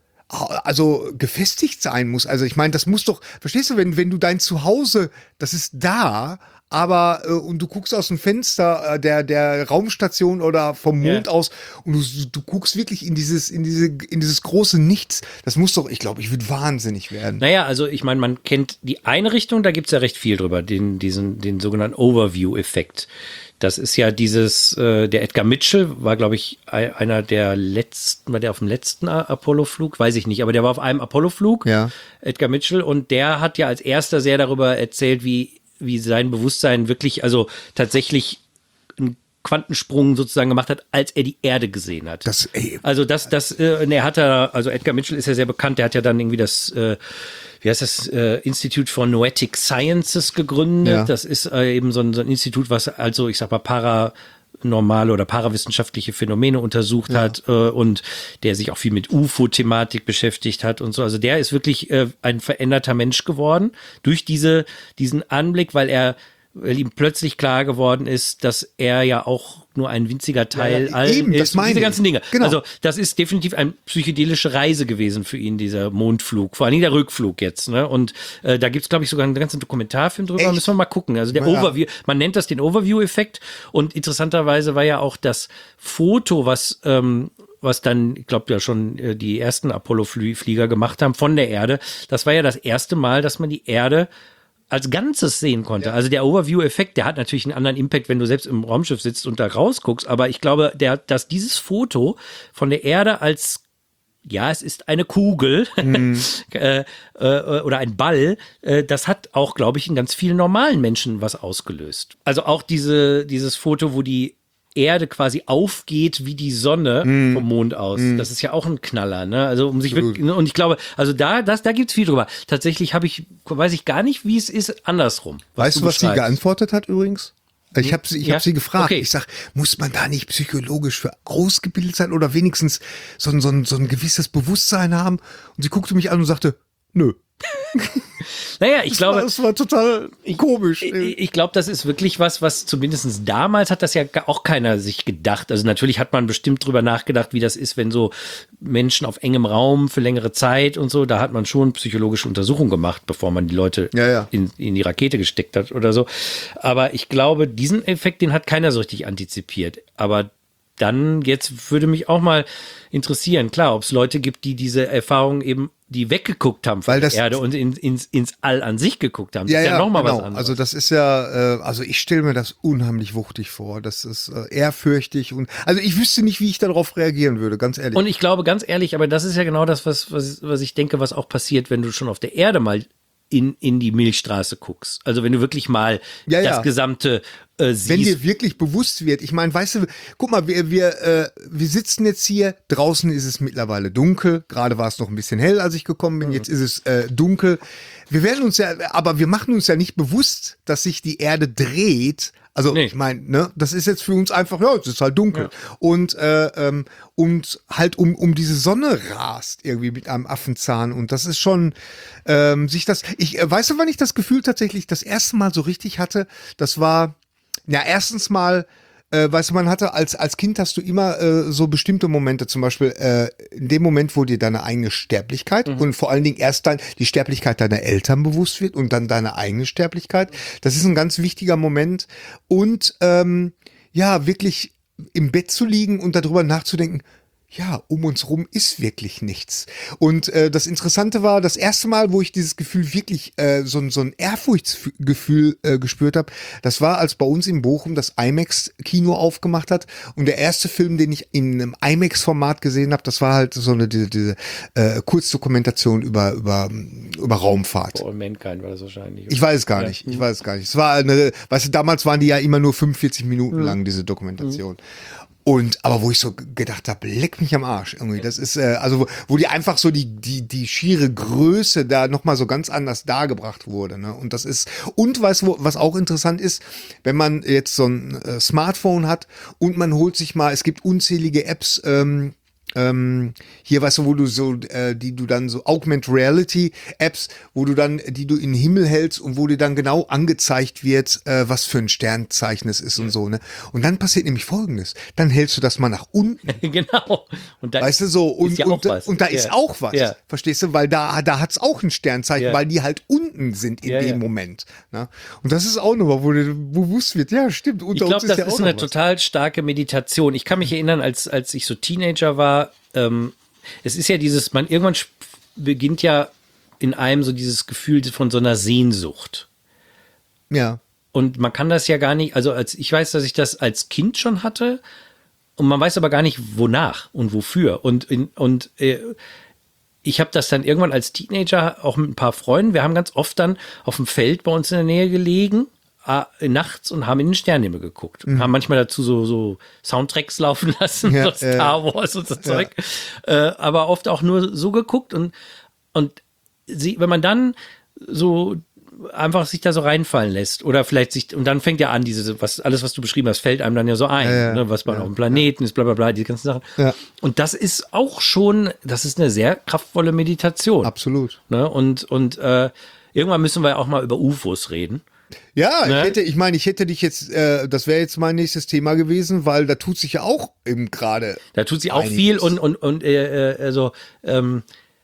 also gefestigt sein muss. Also ich meine, das muss doch, verstehst du, wenn, wenn du dein Zuhause, das ist da, aber äh, und du guckst aus dem Fenster äh, der, der Raumstation oder vom Mond Ja. aus und du, du guckst wirklich in dieses, in diese, in dieses große Nichts. Das muss doch, ich glaube, ich würde wahnsinnig werden. Naja, also ich meine, man kennt die eine Richtung, da gibt's ja recht viel drüber, den, diesen, den sogenannten Overview-Effekt. Das ist ja dieses, äh, der Edgar Mitchell war, glaube ich, ein- einer der letzten, war der auf dem letzten A- Apollo-Flug? Weiß ich nicht, aber der war auf einem Apollo-Flug, Ja. Edgar Mitchell, und der hat ja als erster sehr darüber erzählt, wie, wie sein Bewusstsein wirklich, also tatsächlich einen Quantensprung sozusagen gemacht hat, als er die Erde gesehen hat. Das, ey, Also das, das, äh, und er hat da, also Edgar Mitchell ist ja sehr bekannt, der hat ja dann irgendwie das, äh, wie heißt das, äh, Institute for Noetic Sciences gegründet. Ja. Das ist äh, eben so ein, so ein Institut, was also, ich sag mal, paranormale oder parawissenschaftliche Phänomene untersucht hat äh, und der sich auch viel mit U F O-Thematik beschäftigt hat und so. Also der ist wirklich äh, ein veränderter Mensch geworden durch diese, diesen Anblick, weil er weil ihm plötzlich klar geworden ist, dass er ja auch nur ein winziger Teil Ja, ja, allen eben, das ist. meine Diese ich. ganzen Dinge. Genau. Also das ist definitiv eine psychedelische Reise gewesen für ihn, dieser Mondflug. Vor allem der Rückflug jetzt. Ne? Und äh, da gibt's, glaube ich, sogar einen ganzen Dokumentarfilm drüber. Echt? Müssen wir mal gucken. Also der Ja. Overview, man nennt das den Overview-Effekt. Und interessanterweise war ja auch das Foto, was ähm, was dann, ich glaube ja schon äh, die ersten Apollo-Flieger gemacht haben von der Erde. Das war ja das erste Mal, dass man die Erde als Ganzes sehen konnte. Also der Overview-Effekt, der hat natürlich einen anderen Impact, wenn du selbst im Raumschiff sitzt und da rausguckst. Aber ich glaube, der, dass dieses Foto von der Erde als, ja, es ist eine Kugel äh, äh, oder ein Ball, äh, das hat auch, glaube ich, in ganz vielen normalen Menschen was ausgelöst. Also auch diese, dieses Foto, wo die Erde quasi aufgeht wie die Sonne vom Mond aus. Das ist ja auch ein Knaller, ne? Also um sich wirklich, ne? Und ich glaube, also da, das, da gibt's viel drüber. Tatsächlich habe ich, weiß ich gar nicht, wie es ist andersrum. weißt du, was sie beschreibst. geantwortet hat übrigens? Ich habe sie, ich Ja? hab sie gefragt. Okay. Ich sag, muss man da nicht psychologisch für ausgebildet sein oder wenigstens so ein, so ein, so ein gewisses Bewusstsein haben? Und sie guckte mich an und sagte, nö. Naja, ich Das glaube, war, das war total komisch. Ich, ich glaube, das ist wirklich was, was zumindest damals hat das ja ga- auch keiner sich gedacht. Also natürlich hat man bestimmt drüber nachgedacht, wie das ist, wenn so Menschen auf engem Raum für längere Zeit und so, da hat man schon psychologische Untersuchungen gemacht, bevor man die Leute Ja, ja. In, in die Rakete gesteckt hat oder so. Aber ich glaube, diesen Effekt, den hat keiner so richtig antizipiert. Aber dann, jetzt würde mich auch mal interessieren, klar, ob es Leute gibt, die diese Erfahrung eben, die weggeguckt haben von Weil das- der Erde und in, ins, ins All an sich geguckt haben. Das Ja, ist ja, ja, noch mal genau. was anderes. Also das ist ja, äh, also ich stelle mir das unheimlich wuchtig vor. Das ist äh, ehrfürchtig und also ich wüsste nicht, wie ich darauf reagieren würde, ganz ehrlich. Und ich glaube, ganz ehrlich, aber das ist ja genau das, was, was, was ich denke, was auch passiert, wenn du schon auf der Erde mal in, in die Milchstraße guckst. Also wenn du wirklich mal Ja, ja. das gesamte äh, siehst. Wenn dir wirklich bewusst wird, ich meine, weißt du, guck mal, wir, wir, äh, wir sitzen jetzt hier, draußen ist es mittlerweile dunkel, gerade war es noch ein bisschen hell, als ich gekommen bin, jetzt ist es äh, dunkel. Wir werden uns ja, aber wir machen uns ja nicht bewusst, dass sich die Erde dreht. Also Nee. ich meine, ne, das ist jetzt für uns einfach, ja, es ist halt dunkel. Und, äh, ähm, und halt um, um diese Sonne rast irgendwie mit einem Affenzahn. Und das ist schon, ähm, sich das, ich, äh, weißt du, wann ich das Gefühl tatsächlich das erste Mal so richtig hatte? Das war, ja, erstens mal, äh, weißt du, man hatte als, als Kind hast du immer äh, so bestimmte Momente, zum Beispiel äh, in dem Moment, wo dir deine eigene Sterblichkeit und vor allen Dingen erst dann die Sterblichkeit deiner Eltern bewusst wird und dann deine eigene Sterblichkeit. Das ist ein ganz wichtiger Moment. Und ähm, ja, wirklich im Bett zu liegen und darüber nachzudenken, ja, um uns rum ist wirklich nichts. Und äh, das Interessante war, das erste Mal, wo ich dieses Gefühl wirklich, äh, so, ein- so ein Ehrfurchtsgefühl äh, gespürt habe, das war, als bei uns in Bochum das IMAX-Kino aufgemacht hat. Und der erste Film, den ich in einem IMAX-Format gesehen habe, das war halt so eine diese, diese äh, Kurzdokumentation über, über, über Raumfahrt. For All Mankind war das wahrscheinlich. Ich weiß es gar Ja. nicht. Ich weiß es gar nicht. Es war eine, weißt du, damals waren die ja immer nur fünfundvierzig Minuten lang, diese Dokumentation. Und, aber wo ich so gedacht habe, leck mich am Arsch irgendwie. Das ist, äh, also, wo, wo die einfach so die, die, die schiere Größe da nochmal so ganz anders dargebracht wurde, ne? Und das ist, und weißt du, was auch interessant ist, wenn man jetzt so ein äh, Smartphone hat und man holt sich mal, es gibt unzählige Apps, ähm, ähm, hier, weißt du, wo du so, äh, die du dann so Augmented Reality Apps, wo du dann, die du in den Himmel hältst und wo dir dann genau angezeigt wird, äh, was für ein Sternzeichen es ist und so, ne? Und dann passiert nämlich Folgendes. Dann hältst du das mal nach unten. Genau. Und da Weißt du, so, und, ist ja und, auch was. und da Ja. ist auch was. Ja. Verstehst du? Weil da, da hat's auch ein Sternzeichen, Ja. weil die halt unten sind in Ja, dem ja. Moment. Ne? Und das ist auch nochmal, wo dir bewusst wird, ja, stimmt, unter Ich glaube, uns ist das ja auch ist noch eine was. total starke Meditation. Ich kann mich erinnern, als, als ich so Teenager war, ähm, es ist ja dieses, man irgendwann sp- beginnt ja in einem so dieses Gefühl von so einer Sehnsucht. Ja. Und man kann das ja gar nicht, also als ich weiß, dass ich das als Kind schon hatte und man weiß aber gar nicht, wonach und wofür. Und, in, und äh, ich habe das dann irgendwann als Teenager auch mit ein paar Freunden, wir haben ganz oft dann auf dem Feld bei uns in der Nähe gelegen, äh, nachts und haben in den Sternenhimmel geguckt. Und haben manchmal dazu so, so Soundtracks laufen lassen, Ja, so Star Wars und so Zeug. Äh, aber oft auch nur so geguckt und, und sie, wenn man dann so einfach sich da so reinfallen lässt oder vielleicht sich, und dann fängt ja an, diese, was, alles, was du beschrieben hast, fällt einem dann ja so ein, Ja, ja, ne, was man ja, auf dem Planeten ist, bla, bla, bla, die ganzen Sachen. Ja. Und das ist auch schon, das ist eine sehr kraftvolle Meditation. Absolut. Ne? Und, und äh, irgendwann müssen wir auch mal über U F Os reden. Ja, Ne? ich hätte, ich meine, ich hätte dich jetzt, äh, das wäre jetzt mein nächstes Thema gewesen, weil da tut sich ja auch eben gerade. Da tut sie auch einiges. viel und, und, und äh, äh, also ähm,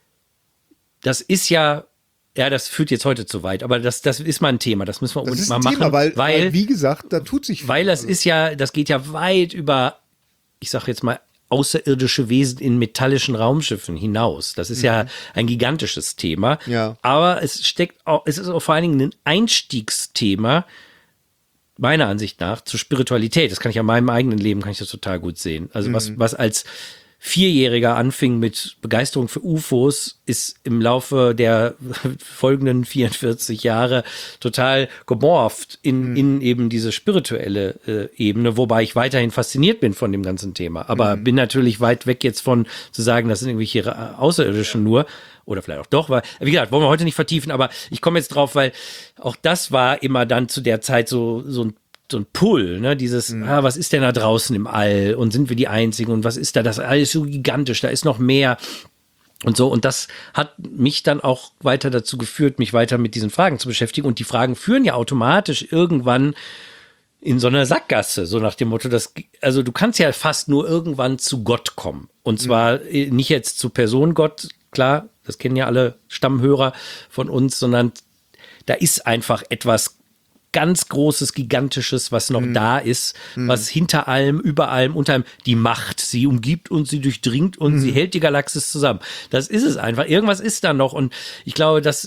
das ist ja, ja, das führt jetzt heute zu weit, aber das, das ist mal ein Thema, das müssen wir Das unbedingt ist mal ein machen, Thema, weil, weil, weil, wie gesagt, da tut sich viel. weil das ist ja, das geht ja weit über, ich sag jetzt mal, außerirdische Wesen in metallischen Raumschiffen hinaus. Das ist ja ein gigantisches Thema. Ja. Aber es steckt auch, es ist auch vor allen Dingen ein Einstiegsthema, meiner Ansicht nach, zur Spiritualität. Das kann ich an meinem eigenen Leben, kann ich das total gut sehen. Also was, was als Vierjähriger anfing mit Begeisterung für U F Os, ist im Laufe der folgenden vierundvierzig Jahre total gemorpht in, in eben diese spirituelle äh, Ebene, wobei ich weiterhin fasziniert bin von dem ganzen Thema. Aber bin natürlich weit weg jetzt von zu sagen, das sind irgendwelche äh, Außerirdischen nur. Oder vielleicht auch doch, weil, wie gesagt, wollen wir heute nicht vertiefen, aber ich komme jetzt drauf, weil auch das war immer dann zu der Zeit so, so ein so ein Pull, ne, dieses, mhm. ah, was ist denn da draußen im All und sind wir die Einzigen und was ist da, das alles so gigantisch, da ist noch mehr und so, und das hat mich dann auch weiter dazu geführt, mich weiter mit diesen Fragen zu beschäftigen, und die Fragen führen ja automatisch irgendwann in so einer Sackgasse, so nach dem Motto, dass, also du kannst ja fast nur irgendwann zu Gott kommen, und zwar mhm. nicht jetzt zu Person Gott, klar, das kennen ja alle Stammhörer von uns, sondern da ist einfach etwas ganz Großes, Gigantisches, was noch mm. da ist, mm. was hinter allem, über allem, unter allem, die Macht, sie umgibt uns, sie durchdringt und mm. sie hält die Galaxis zusammen. Das ist es einfach. Irgendwas ist da noch, und ich glaube, dass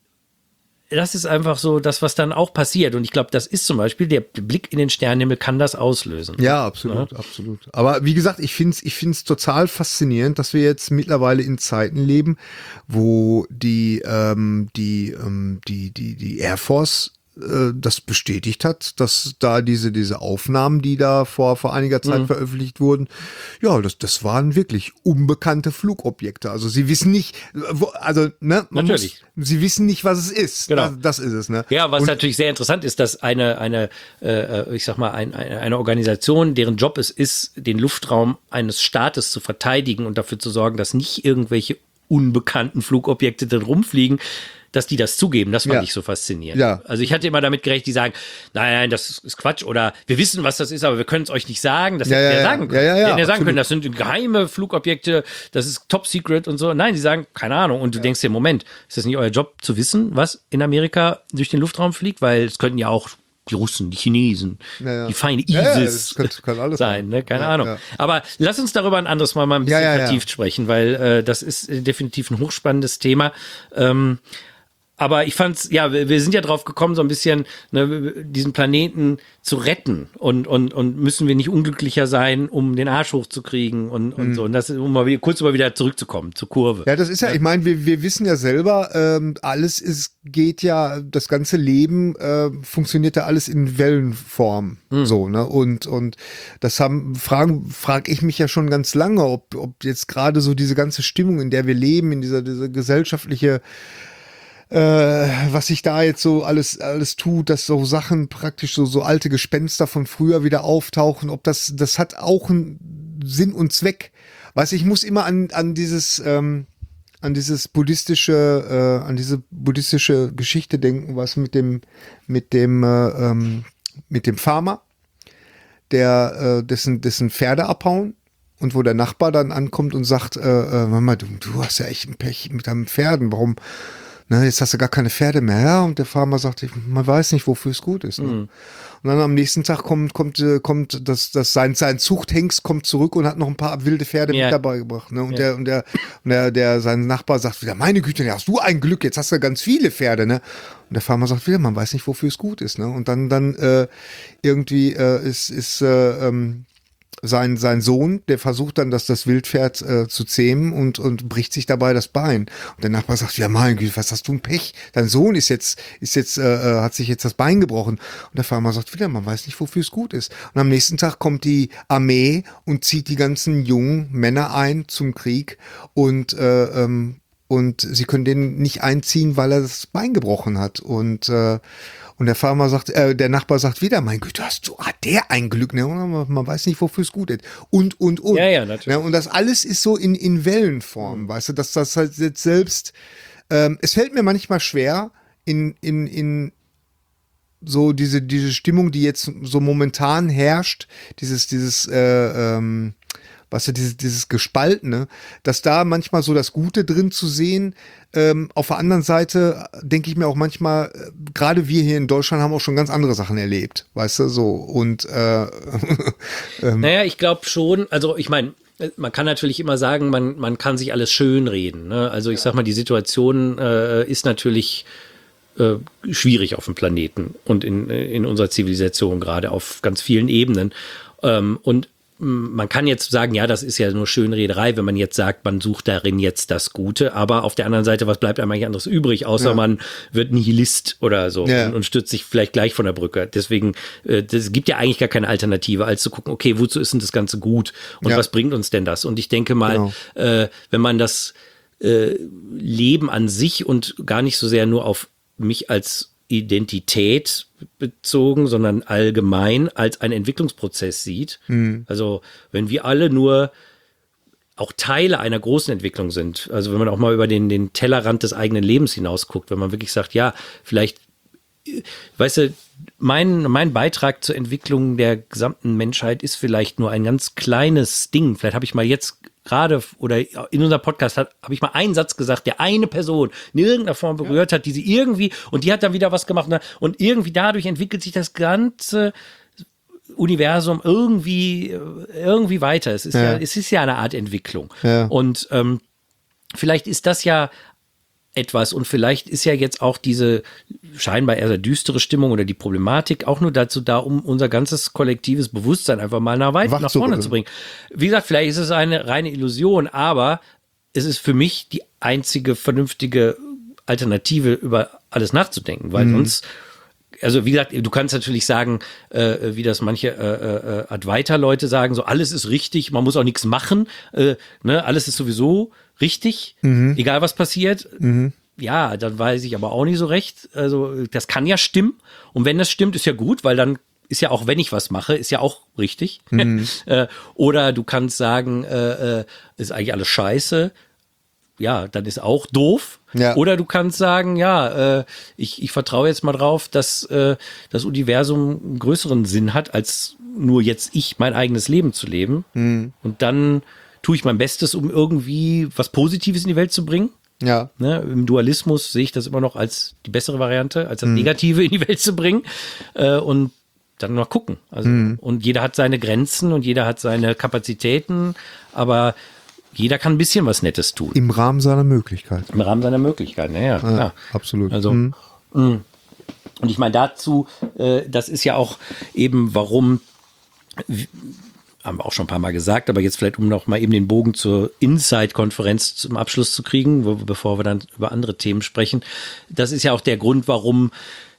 das ist einfach so das, was dann auch passiert, und ich glaube, das ist zum Beispiel, der Blick in den Sternenhimmel kann das auslösen. Ja, absolut, ja? absolut. Aber wie gesagt, ich finde es ich find's total faszinierend, dass wir jetzt mittlerweile in Zeiten leben, wo die, ähm, die, ähm, die, die, die Air Force das bestätigt hat, dass da diese, diese Aufnahmen, die da vor, vor einiger Zeit mhm. veröffentlicht wurden, ja, das, das waren wirklich unbekannte Flugobjekte. Also sie wissen nicht, wo, also, ne, man Natürlich. Muss, sie wissen nicht, was es ist. Genau. Das, das ist es, ne? Ja, was Und, natürlich sehr interessant ist, dass eine, eine, äh, ich sag mal, ein, eine, eine Organisation, deren Job es ist, den Luftraum eines Staates zu verteidigen und dafür zu sorgen, dass nicht irgendwelche unbekannten Flugobjekte drin rumfliegen, dass die das zugeben, das fand ja. ich so faszinierend. Ja. Also ich hatte immer damit gerechnet, die sagen, nein, nein, das ist Quatsch, oder wir wissen, was das ist, aber wir können es euch nicht sagen. Das ja, hätten wir ja, sagen können. Ja, ja, ja, wir hätten ja sagen absolut. können, das sind geheime Flugobjekte, das ist top secret und so. Nein, die sagen, keine Ahnung. Und du ja. denkst dir, Moment, ist das nicht euer Job zu wissen, was in Amerika durch den Luftraum fliegt? Weil es könnten ja auch die Russen, die Chinesen, ja, ja. die feine ISIS ja, ja, das könnte, kann alles sein, ne? Keine ja, Ahnung. Ja. Aber lass uns darüber ein anderes Mal mal ein bisschen ja, ja, vertieft ja. sprechen, weil äh, das ist äh, definitiv ein hochspannendes Thema. Ähm, Aber ich fand's, ja, wir, wir sind ja drauf gekommen, so ein bisschen ne, diesen Planeten zu retten, und, und, und müssen wir nicht unglücklicher sein, um den Arsch hochzukriegen und, und mhm. so. Und das, um mal wieder, kurz mal wieder zurückzukommen zur Kurve. Ja, das ist ja, ich meine, wir, wir wissen ja selber, ähm, alles ist, geht ja, das ganze Leben äh, funktioniert ja alles in Wellenform. Mhm. So, ne? Und, und das haben, fragen, frage ich mich ja schon ganz lange, ob, ob jetzt gerade so diese ganze Stimmung, in der wir leben, in dieser, dieser gesellschaftliche Äh, was sich da jetzt so alles alles tut, dass so Sachen praktisch so so alte Gespenster von früher wieder auftauchen, ob das das hat auch einen Sinn und Zweck, Weißt du, ich muss immer an, an dieses, ähm, an dieses buddhistische, äh, an diese buddhistische Geschichte denken, was mit dem, mit dem, äh, ähm, mit dem Farmer, der, äh, dessen, dessen Pferde abhauen und wo der Nachbar dann ankommt und sagt, äh, äh, Mama, du, du hast ja echt ein Pech mit deinen Pferden, warum, ne, jetzt hast du gar keine Pferde mehr, ja, und der Farmer sagt, ich, man weiß nicht, wofür es gut ist, ne? Mhm. Und dann am nächsten Tag kommt, kommt, kommt das, das sein, sein Zuchthengst kommt zurück und hat noch ein paar wilde Pferde ja. mit dabei gebracht. Ne? Und, ja. der, und, der, und der, der, sein Nachbar sagt wieder, meine Güte, ja, hast du ein Glück, jetzt hast du ganz viele Pferde. Ne? Und der Farmer sagt wieder, man weiß nicht, wofür es gut ist. Ne? Und dann, dann äh, irgendwie äh, ist, ist äh, ähm, sein, sein Sohn, der versucht dann, dass das Wildpferd äh, zu zähmen und, und bricht sich dabei das Bein. Und der Nachbar sagt, ja mein Güte, was hast du ein Pech? Dein Sohn ist jetzt, ist jetzt, äh, hat sich jetzt das Bein gebrochen. Und der Farmer sagt wieder, man weiß nicht, wofür es gut ist. Und am nächsten Tag kommt die Armee und zieht die ganzen jungen Männer ein zum Krieg und äh, ähm, und sie können den nicht einziehen, weil er das Bein gebrochen hat. Und äh, Und der Farmer sagt, äh, der Nachbar sagt wieder, mein Güte, hast du, hat der ein Glück, ne? Man, man weiß nicht, wofür es gut ist. Und, und, und. Ja, ja, natürlich. Ne? Und das alles ist so in, in Wellenform, mhm. weißt du, dass das halt jetzt selbst, ähm, es fällt mir manchmal schwer, in, in, in so diese, diese Stimmung, die jetzt so momentan herrscht, dieses, dieses, äh, ähm, weißt du, dieses, dieses Gespaltene, dass da manchmal so das Gute drin zu sehen. Ähm, auf der anderen Seite denke ich mir auch manchmal, äh, gerade wir hier in Deutschland haben auch schon ganz andere Sachen erlebt, weißt du, so. Und äh, ähm. Naja, ich glaube schon, also ich meine, man kann natürlich immer sagen, man, man kann sich alles schönreden. Ne? Also ich sag mal, die Situation äh, ist natürlich äh, schwierig auf dem Planeten und in, in unserer Zivilisation, gerade auf ganz vielen Ebenen. Ähm, und man kann jetzt sagen, ja, das ist ja nur Schönrederei, wenn man jetzt sagt, man sucht darin jetzt das Gute, aber auf der anderen Seite, was bleibt einem eigentlich anderes übrig, außer ja. man wird Nihilist oder so ja. und, und stürzt sich vielleicht gleich von der Brücke. Deswegen, äh, das gibt ja eigentlich gar keine Alternative, als zu gucken, okay, wozu ist denn das Ganze gut und ja. was bringt uns denn das? Und ich denke mal, genau. äh, wenn man das äh, Leben an sich und gar nicht so sehr nur auf mich als Identität bezogen, sondern allgemein als einen Entwicklungsprozess sieht. Mhm. Also wenn wir alle nur auch Teile einer großen Entwicklung sind, also wenn man auch mal über den, den Tellerrand des eigenen Lebens hinaus guckt, wenn man wirklich sagt, ja, vielleicht, weißt du, mein, mein Beitrag zur Entwicklung der gesamten Menschheit ist vielleicht nur ein ganz kleines Ding. Vielleicht habe ich mal jetzt gerade oder in unserem Podcast habe ich mal einen Satz gesagt, der eine Person in irgendeiner Form berührt ja. hat, die sie irgendwie, und die hat dann wieder was gemacht und irgendwie dadurch entwickelt sich das ganze Universum irgendwie, irgendwie weiter. Es ist ja, ja es ist ja eine Art Entwicklung. Ja. Und ähm, vielleicht ist das ja etwas und vielleicht ist ja jetzt auch diese scheinbar eher düstere Stimmung oder die Problematik auch nur dazu da, um unser ganzes kollektives Bewusstsein einfach mal nach weit nach vorne zu bringen. Wie gesagt, vielleicht ist es eine reine Illusion, aber es ist für mich die einzige vernünftige Alternative, über alles nachzudenken, weil mhm. sonst, also wie gesagt, du kannst natürlich sagen, äh, wie das manche äh, äh, Advaita-Leute sagen, so alles ist richtig, man muss auch nichts machen, äh, ne, alles ist sowieso richtig, mhm. egal was passiert. Mhm. Ja, dann weiß ich aber auch nicht so recht. Also das kann ja stimmen. Und wenn das stimmt, ist ja gut, weil dann ist ja auch, wenn ich was mache, ist ja auch richtig. Mhm. äh, oder du kannst sagen, äh, äh, ist eigentlich alles scheiße. Ja, dann ist auch doof. Ja. Oder du kannst sagen, ja, äh, ich, ich vertraue jetzt mal drauf, dass äh, das Universum einen größeren Sinn hat, als nur jetzt ich mein eigenes Leben zu leben. Mhm. Und dann tue ich mein Bestes, um irgendwie was Positives in die Welt zu bringen. Ja. Ne, im Dualismus sehe ich das immer noch als die bessere Variante, als das mhm. Negative in die Welt zu bringen. Äh, und dann mal gucken. Also, mhm. und jeder hat seine Grenzen und jeder hat seine Kapazitäten, aber jeder kann ein bisschen was Nettes tun. Im Rahmen seiner Möglichkeiten. Im Rahmen seiner Möglichkeiten, ja, ja, klar. Ja, absolut. Also, mhm. und ich meine dazu, äh, das ist ja auch eben, warum, haben wir auch schon ein paar Mal gesagt, aber jetzt vielleicht, um noch mal eben den Bogen zur Insight-Konferenz zum Abschluss zu kriegen, wo, bevor wir dann über andere Themen sprechen. Das ist ja auch der Grund, warum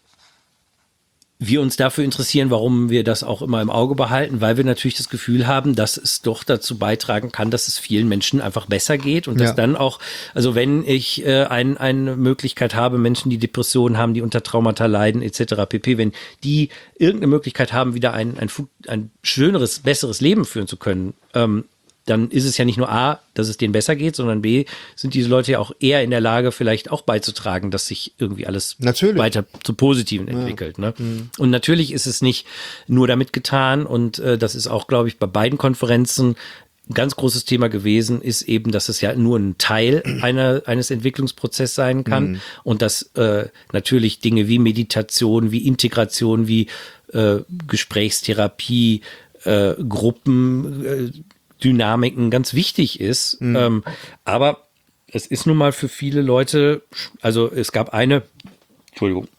wir uns dafür interessieren, warum wir das auch immer im Auge behalten, weil wir natürlich das Gefühl haben, dass es doch dazu beitragen kann, dass es vielen Menschen einfach besser geht und ja. dass dann auch, also wenn ich äh, ein, eine Möglichkeit habe, Menschen, die Depressionen haben, die unter Traumata leiden et cetera pp., wenn die irgendeine Möglichkeit haben, wieder ein, ein, ein schöneres, besseres Leben führen zu können, ähm, dann ist es ja nicht nur A, dass es denen besser geht, sondern B, sind diese Leute ja auch eher in der Lage, vielleicht auch beizutragen, dass sich irgendwie alles natürlich. weiter zu Positiven entwickelt. Ja. Ne? Mhm. Und natürlich ist es nicht nur damit getan und äh, das ist auch, glaube ich, bei beiden Konferenzen ein ganz großes Thema gewesen, ist eben, dass es ja nur ein Teil einer, eines Entwicklungsprozesses sein kann mhm. und dass äh, natürlich Dinge wie Meditation, wie Integration, wie äh, Gesprächstherapie, äh, Gruppen, äh, Dynamiken ganz wichtig ist. Mhm. Ähm, aber es ist nun mal für viele Leute, also es gab eine, Entschuldigung,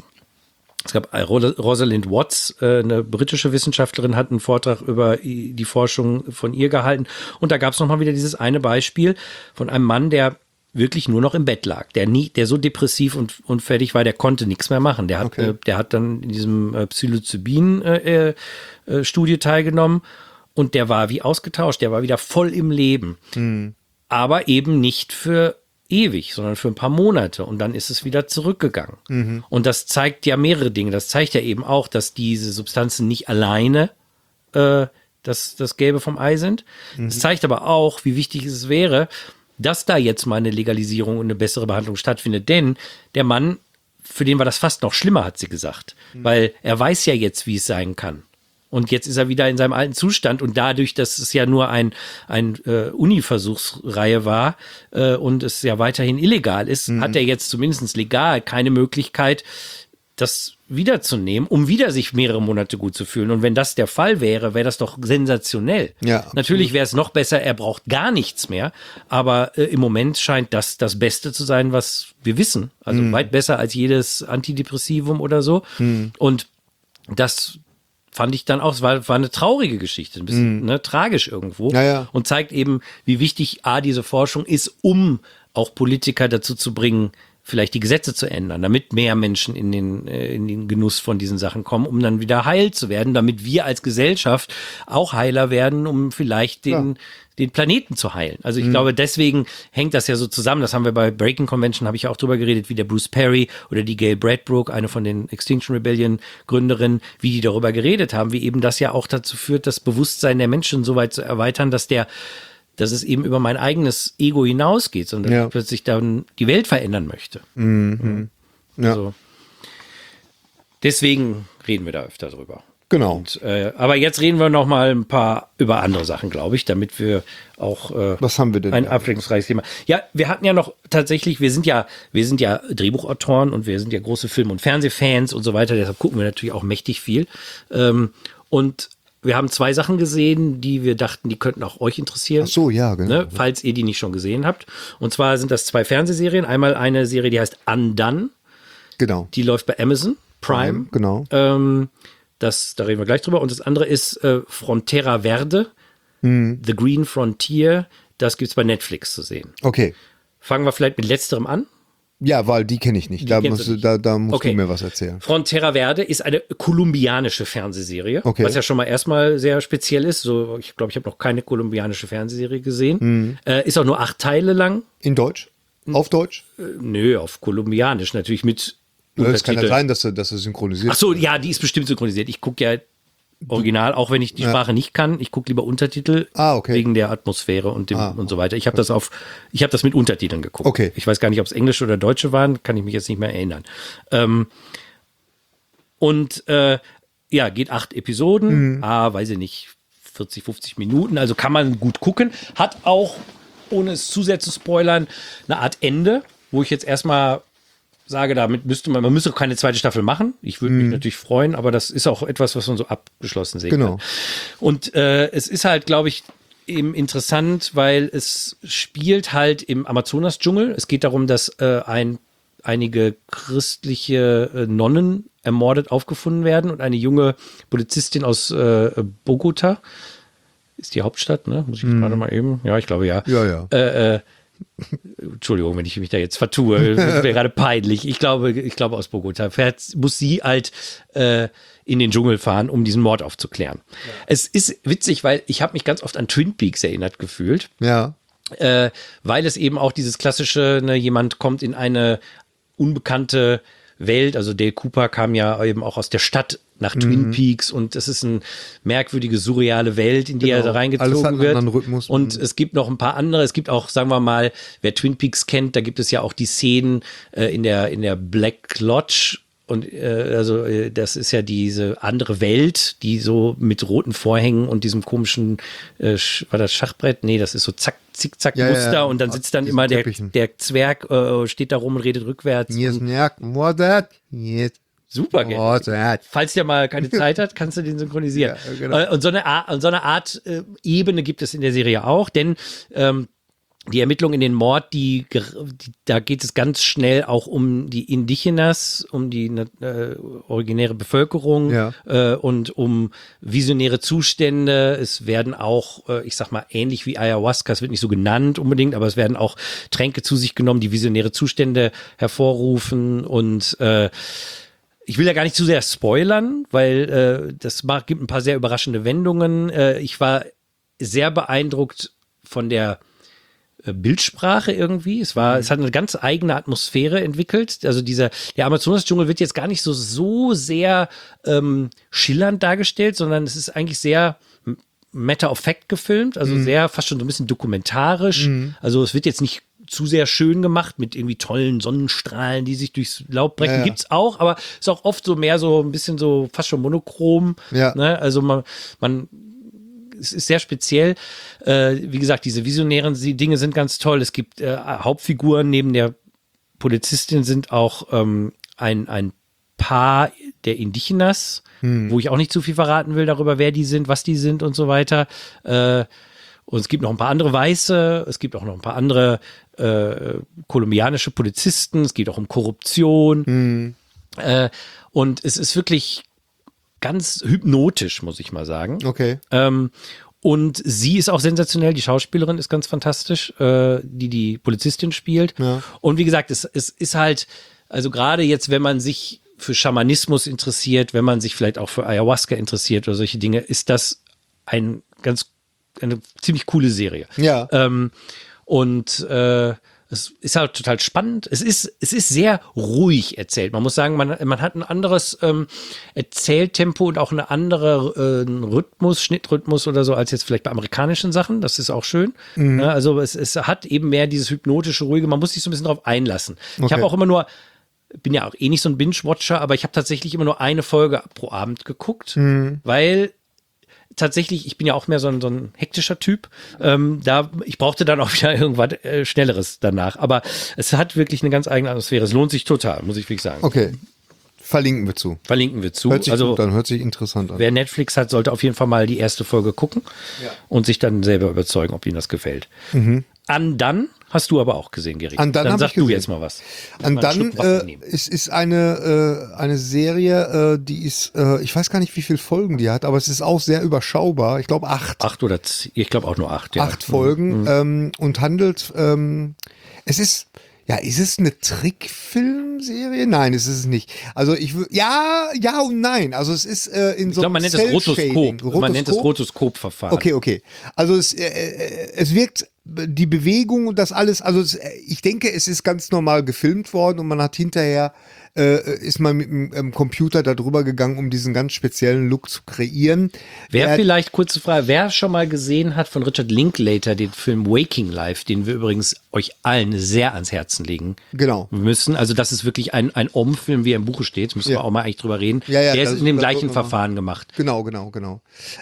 es gab Rosalind Watts, äh, eine britische Wissenschaftlerin, hat einen Vortrag über die Forschung von ihr gehalten. Und da gab es nochmal wieder dieses eine Beispiel von einem Mann, der wirklich nur noch im Bett lag, der nie, der so depressiv und, und fertig war, der konnte nichts mehr machen. Der hat, okay. äh, der hat dann in diesem äh, Psilocybin-Studie äh, äh, teilgenommen und der war wie ausgetauscht, der war wieder voll im Leben. Mhm. Aber eben nicht für ewig, sondern für ein paar Monate und dann ist es wieder zurückgegangen. Mhm. Und das zeigt ja mehrere Dinge. Das zeigt ja eben auch, dass diese Substanzen nicht alleine äh, das, das Gelbe vom Ei sind. Es mhm. zeigt aber auch, wie wichtig es wäre, dass da jetzt mal eine Legalisierung und eine bessere Behandlung stattfindet. Denn der Mann, für den war das fast noch schlimmer, hat sie gesagt. Mhm. Weil er weiß ja jetzt, wie es sein kann. Und jetzt ist er wieder in seinem alten Zustand und dadurch, dass es ja nur ein, ein äh, Uni-Versuchsreihe war äh, und es ja weiterhin illegal ist, mhm. hat er jetzt zumindest legal keine Möglichkeit, das wiederzunehmen, um wieder sich mehrere Monate gut zu fühlen. Und wenn das der Fall wäre, wäre das doch sensationell. Ja, natürlich wäre es noch besser, er braucht gar nichts mehr, aber äh, im Moment scheint das das Beste zu sein, was wir wissen. Also mhm. weit besser als jedes Antidepressivum oder so. Mhm. Und das fand ich dann auch, es war, war eine traurige Geschichte, ein bisschen mm. ne, tragisch irgendwo ja, ja. und zeigt eben, wie wichtig A, diese Forschung ist, um auch Politiker dazu zu bringen, vielleicht die Gesetze zu ändern, damit mehr Menschen in den, äh, in den Genuss von diesen Sachen kommen, um dann wieder heil zu werden, damit wir als Gesellschaft auch heiler werden, um vielleicht den, ja. den Planeten zu heilen. Also ich mhm. glaube, deswegen hängt das ja so zusammen. Das haben wir bei Breaking Convention, habe ich ja auch drüber geredet, wie der Bruce Perry oder die Gail Bradbrook, eine von den Extinction Rebellion Gründerinnen, wie die darüber geredet haben, wie eben das ja auch dazu führt, das Bewusstsein der Menschen so weit zu erweitern, dass der dass es eben über mein eigenes Ego hinausgeht, sondern ja. dass ich plötzlich dann die Welt verändern möchte. Mhm. Ja. Also, deswegen reden wir da öfter drüber. Genau. Und, äh, aber jetzt reden wir noch mal ein paar über andere Sachen, glaube ich, damit wir auch äh, Was haben wir denn ein abwechslungsreiches Thema. Ja, wir hatten ja noch tatsächlich, wir sind ja, wir sind ja Drehbuchautoren und wir sind ja große Film- und Fernsehfans und so weiter, deshalb gucken wir natürlich auch mächtig viel. Ähm, und wir haben zwei Sachen gesehen, die wir dachten, die könnten auch euch interessieren. Ach so, ja, genau. Ne, falls ihr die nicht schon gesehen habt. Und zwar sind das zwei Fernsehserien. Einmal eine Serie, die heißt Undone. Genau. Die läuft bei Amazon Prime. Mhm, genau. Ähm, das, da reden wir gleich drüber. Und das andere ist äh, Frontera Verde, mhm. The Green Frontier. Das gibt es bei Netflix zu sehen. Okay. Fangen wir vielleicht mit letzterem an. Ja, weil die kenne ich nicht. Da musst, du, da, da musst okay. du mir was erzählen. Frontera Verde ist eine kolumbianische Fernsehserie, okay. was ja schon mal erstmal sehr speziell ist. So, ich glaube, ich habe noch keine kolumbianische Fernsehserie gesehen. Mhm. Äh, ist auch nur acht Teile lang. In Deutsch? Auf Deutsch? Äh, nö, auf kolumbianisch natürlich mit Es kann ja sein, dass du, dass du synchronisiert. Ach so, ja, die ist bestimmt synchronisiert. Ich gucke ja Original, auch wenn ich die ja. Sprache nicht kann. Ich gucke lieber Untertitel ah, okay. wegen der Atmosphäre und dem ah, und so weiter. Ich habe das auf, ich habe das mit Untertiteln geguckt. Okay. Ich weiß gar nicht, ob es Englische oder Deutsche waren, kann ich mich jetzt nicht mehr erinnern. Ähm, und äh, ja, geht acht Episoden, mhm. ah, weiß ich nicht, vierzig, fünfzig Minuten, also kann man gut gucken. Hat auch, ohne es zu sehr zu spoilern, eine Art Ende, wo ich jetzt erstmal sage, damit müsste man, man müsste auch keine zweite Staffel machen. Ich würde mich mm. natürlich freuen, aber das ist auch etwas, was man so abgeschlossen sehen genau. kann. Und äh, es ist halt, glaube ich, eben interessant, weil es spielt halt im Amazonas-Dschungel. Es geht darum, dass äh, ein, einige christliche äh, Nonnen ermordet aufgefunden werden und eine junge Polizistin aus äh, Bogota, ist die Hauptstadt, ne? Muss ich mm. gerade mal eben, ja, ich glaube ja. Ja, ja. Äh, äh, Entschuldigung, wenn ich mich da jetzt vertue, das wäre gerade peinlich. Ich glaube, ich glaube aus Bogota fährt, muss sie halt äh, in den Dschungel fahren, um diesen Mord aufzuklären. Ja. Es ist witzig, weil ich habe mich ganz oft an Twin Peaks erinnert gefühlt. Ja. Äh, weil es eben auch dieses klassische, ne, jemand kommt in eine unbekannte Welt, also Dale Cooper kam ja eben auch aus der Stadt nach Twin Peaks und es ist eine merkwürdige, surreale Welt, in die Genau. er da Alles hat reingezogen einen wird. anderen Rhythmus. Und Mhm. es gibt noch ein paar andere. Es gibt auch, sagen wir mal, wer Twin Peaks kennt, da gibt es ja auch die Szenen äh, in der in der Black Lodge. Und äh, also äh, das ist ja diese andere Welt, die so mit roten Vorhängen und diesem komischen, äh, Sch- war das Schachbrett? Nee, das ist so zack, Zickzack-Muster Ja, ja, ja. und dann sitzt dann Diesen immer der, Teppichen. der Zwerg, äh, steht da rum und redet rückwärts. Yes, Und ja, what that? Yes, super, gell? what that? Falls der mal keine Zeit hat, kannst du den synchronisieren. Ja, genau. Äh, Und so eine Art, und so eine Art äh, Ebene gibt es in der Serie auch, denn ähm, die Ermittlung in den Mord, die, ger- die da geht es ganz schnell auch um die Indigenas, um die äh, originäre Bevölkerung Ja. äh, und um visionäre Zustände. Es werden auch, äh, ich sag mal, ähnlich wie Ayahuasca, es wird nicht so genannt unbedingt, aber es werden auch Tränke zu sich genommen, die visionäre Zustände hervorrufen und äh, ich will ja gar nicht zu sehr spoilern, weil äh, das macht, gibt ein paar sehr überraschende Wendungen. Äh, ich war sehr beeindruckt von der äh, Bildsprache irgendwie. Es war, es hat eine ganz eigene Atmosphäre entwickelt. Also dieser, der Amazonas-Dschungel wird jetzt gar nicht so, so sehr ähm, schillernd dargestellt, sondern es ist eigentlich sehr Matter of Fact gefilmt, also sehr fast schon so ein bisschen dokumentarisch. Also es wird jetzt nicht zu sehr schön gemacht mit irgendwie tollen Sonnenstrahlen, die sich durchs Laub brechen. Ja, ja. Gibt's auch, aber ist auch oft so mehr so ein bisschen so fast schon monochrom. Ja. Ne? Also man, man es ist sehr speziell. Äh, wie gesagt, diese visionären die Dinge sind ganz toll. Es gibt äh, Hauptfiguren neben der Polizistin sind auch ähm, ein, ein Paar der Indigenas, wo ich auch nicht zu viel verraten will darüber, wer die sind, was die sind und so weiter. Äh, und es gibt noch ein paar andere Weiße, es gibt auch noch ein paar andere äh, kolumbianische Polizisten, es geht auch um Korruption. Äh, und es ist wirklich ganz hypnotisch, muss ich mal sagen. Okay. Ähm, und sie ist auch sensationell, die Schauspielerin ist ganz fantastisch, äh, die die Polizistin spielt. Ja. Und wie gesagt, es, es ist halt, also gerade jetzt, wenn man sich für Schamanismus interessiert, wenn man sich vielleicht auch für Ayahuasca interessiert oder solche Dinge, ist das ein ganz, eine ziemlich coole Serie. Ja. Ähm, und äh, es ist halt total spannend. Es ist, es ist sehr ruhig erzählt. Man muss sagen, man, man hat ein anderes ähm, Erzähltempo und auch eine andere äh, Rhythmus, Schnittrhythmus oder so, als jetzt vielleicht bei amerikanischen Sachen. Das ist auch schön. Ja, also es, es hat eben mehr dieses hypnotische, ruhige. Man muss sich so ein bisschen drauf einlassen. Ich Okay. habe auch immer nur bin ja auch eh nicht so ein Binge-Watcher, aber ich habe tatsächlich immer nur eine Folge pro Abend geguckt, weil tatsächlich, ich bin ja auch mehr so ein, so ein hektischer Typ. Ähm, da, ich brauchte dann auch wieder irgendwas äh, Schnelleres danach. Aber es hat wirklich eine ganz eigene Atmosphäre. Es lohnt sich total, muss ich wirklich sagen. Okay. Verlinken wir zu. Verlinken wir zu. Hört sich Also gut an, hört sich interessant an. wer Netflix hat, sollte auf jeden Fall mal die erste Folge gucken und sich dann selber überzeugen, ob ihm das gefällt. An dann hast du aber auch gesehen, Gary. An dann dann hab sag ich du gesehen. jetzt mal was. Und Mal einen dann, Schluck Wasser äh, nehmen. es ist eine, äh, eine Serie, äh, die ist, äh, ich weiß gar nicht, wie viele Folgen die hat, aber es ist auch sehr überschaubar. Ich glaube acht. Acht oder z- ich glaube auch nur acht. Ja. acht Folgen ähm, und handelt, ähm, es ist, ja, ist es eine Trickfilmserie? Nein, es ist es nicht. Also ich wü- ja, ja und nein. Also es ist äh, in Ich so glaube, man nennt es Cell-Shading. Rotoskop. Man nennt es Rotoskop? Rotoskop-Verfahren. Okay, okay. Also es, äh, äh, es wirkt die Bewegung und das alles, also es, äh, ich denke, es ist ganz normal gefilmt worden und man hat hinterher, äh, ist man mit dem ähm, Computer da drüber gegangen, um diesen ganz speziellen Look zu kreieren. Wer Der- vielleicht, kurze Frage, wer schon mal gesehen hat von Richard Linklater den Film Waking Life, den wir übrigens euch allen sehr ans Herzen legen Genau. müssen. Also das ist wirklich ein, ein Om-Film, wie er im Buche steht. Müssen Ja. wir auch mal eigentlich drüber reden. Ja, ja, Der ist das- in dem das gleichen sollten wir machen. Verfahren gemacht. Genau, genau, genau.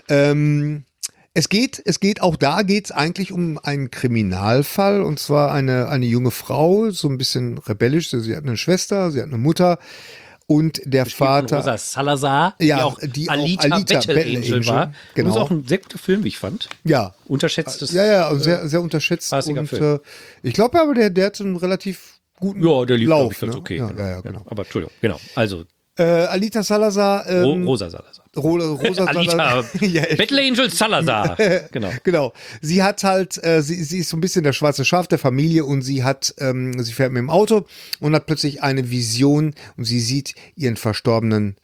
Ähm, es geht, es geht, auch da geht es eigentlich um einen Kriminalfall und zwar eine, eine junge Frau, so ein bisschen rebellisch. Sie hat eine Schwester, sie hat eine Mutter und der Vater. Rosa Salazar, Ja, die auch die auch Alita, Alita Battle, Battle Angel, Angel, war. genau. Das ist auch ein sehr guter Film, wie ich fand. Ja. Unterschätztes. Ja, ja, und sehr, sehr unterschätzt. spaßiger Und Film. äh, ich glaube aber, der, der hat einen relativ guten Ja, der lief, glaube Lauf. ich, ganz ne? okay. Ja, genau. ja, ja, genau. Aber Entschuldigung, genau. Also, Äh, Alita Salazar. Ro Ähm, Rosa Salazar. Ro Rosa Alita, Salazar. ja, Battle Angel Salazar. Genau. Genau. Sie hat halt, äh, sie, sie ist so ein bisschen der schwarze Schaf der Familie und sie hat, ähm, sie fährt mit dem Auto und hat plötzlich eine Vision und sie sieht ihren verstorbenen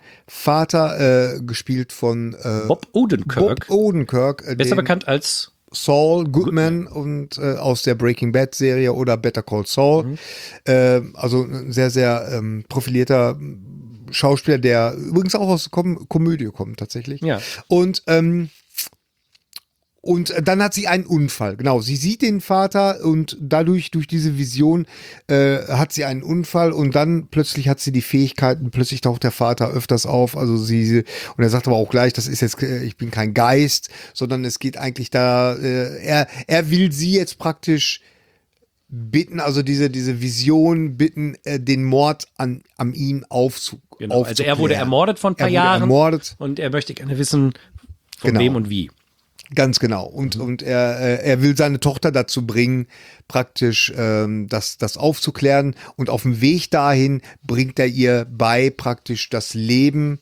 Vater, äh, gespielt von äh, Bob Odenkirk. Bob Odenkirk, äh, Besser den bekannt als Saul Goodman und äh, aus der Breaking Bad Serie oder Better Call Saul. Mhm. Äh, also ein sehr, sehr ähm, profilierter Schauspieler, der übrigens auch aus Kom Komödie kommt tatsächlich. Ja. Und ähm, Und dann hat sie einen Unfall. Genau, sie sieht den Vater und dadurch, durch diese Vision, äh, hat sie einen Unfall und dann plötzlich hat sie die Fähigkeiten, plötzlich taucht der Vater öfters auf. Also sie, sie und er sagt aber auch gleich, das ist jetzt, äh, ich bin kein Geist, sondern es geht eigentlich da, äh, er, er will sie jetzt praktisch bitten, also diese, diese Vision bitten, äh, den Mord an, an ihm aufzu Genau. Also er wurde ermordet vor ein paar er wurde Jahren ermordet. Und er möchte gerne wissen, von Genau. wem und wie. Ganz genau. Und, mhm. und er, äh, er will seine Tochter dazu bringen, praktisch ähm, das, das aufzuklären. Und auf dem Weg dahin bringt er ihr bei, praktisch das Leben,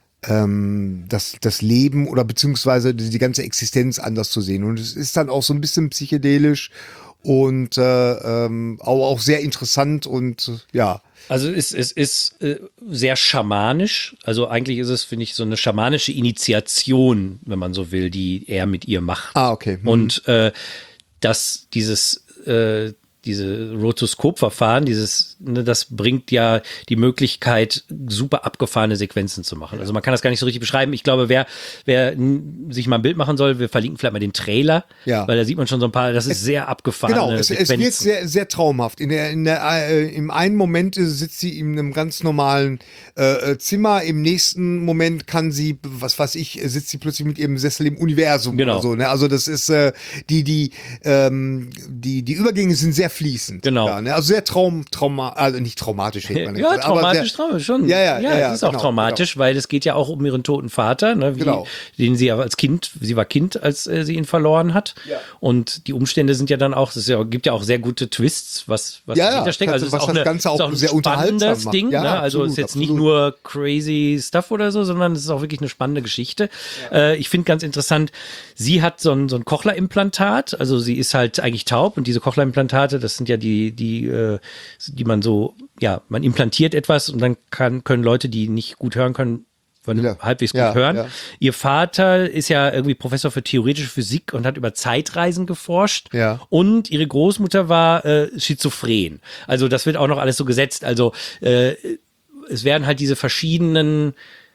ähm, das, das Leben oder beziehungsweise die, die ganze Existenz anders zu sehen. Und es ist dann auch so ein bisschen psychedelisch und äh, ähm, auch, auch sehr interessant und äh, ja. Also es, es ist äh, sehr schamanisch. Also eigentlich ist es, finde ich, so eine schamanische Initiation, wenn man so will, die er mit ihr macht. Ah, okay. Mhm. Und äh, dass dieses äh, diese Rotoskop-Verfahren, dieses, ne, das bringt ja die Möglichkeit, super abgefahrene Sequenzen zu machen. Also man kann das gar nicht so richtig beschreiben. Ich glaube, wer, wer sich mal ein Bild machen soll, wir verlinken vielleicht mal den Trailer, ja. weil da sieht man schon so ein paar, das ist es, sehr abgefahrene genau, es, Sequenzen. Genau, es wird sehr, sehr traumhaft. In der, in der, äh, im einen Moment sitzt sie in einem ganz normalen äh, Zimmer, im nächsten Moment kann sie, was weiß ich, sitzt sie plötzlich mit ihrem Sessel im Universum genau. oder so. Ne? Also das ist, äh, die, die, ähm, die, die Übergänge sind sehr fließend. Genau. Da, ne? Also sehr traum, trauma, also nicht traumatisch. Man ja, nicht, traumatisch, traumatisch schon. Ja, ja, ja. ja, ja es ist genau, auch traumatisch, genau. weil es geht ja auch um ihren toten Vater, ne, wie, genau. den sie ja als Kind, sie war Kind, als äh, sie ihn verloren hat. Ja. Und die Umstände sind ja dann auch, es ja, gibt ja auch sehr gute Twists, was, was ja, dahinter steckt. Also es ist was auch, das eine, Ganze auch ist auch ein sehr spannendes macht. Ding. Ja, ne? Also absolut, es ist jetzt absolut. nicht nur crazy Stuff oder so, sondern es ist auch wirklich eine spannende Geschichte. Ja. Äh, ich finde ganz interessant, sie hat so ein, so ein Cochlea-Implantat, also sie ist halt eigentlich taub und diese Cochlea-Implantate, das sind ja die, die, äh, die man so, ja, man implantiert etwas und dann kann, können Leute, die nicht gut hören können, ja. halbwegs gut ja, hören. Ja. Ihr Vater ist ja irgendwie Professor für theoretische Physik und hat über Zeitreisen geforscht. Ja. Und ihre Großmutter war äh, schizophren. Also das wird auch noch alles so gesetzt. Also äh, es werden halt diese verschiedenen,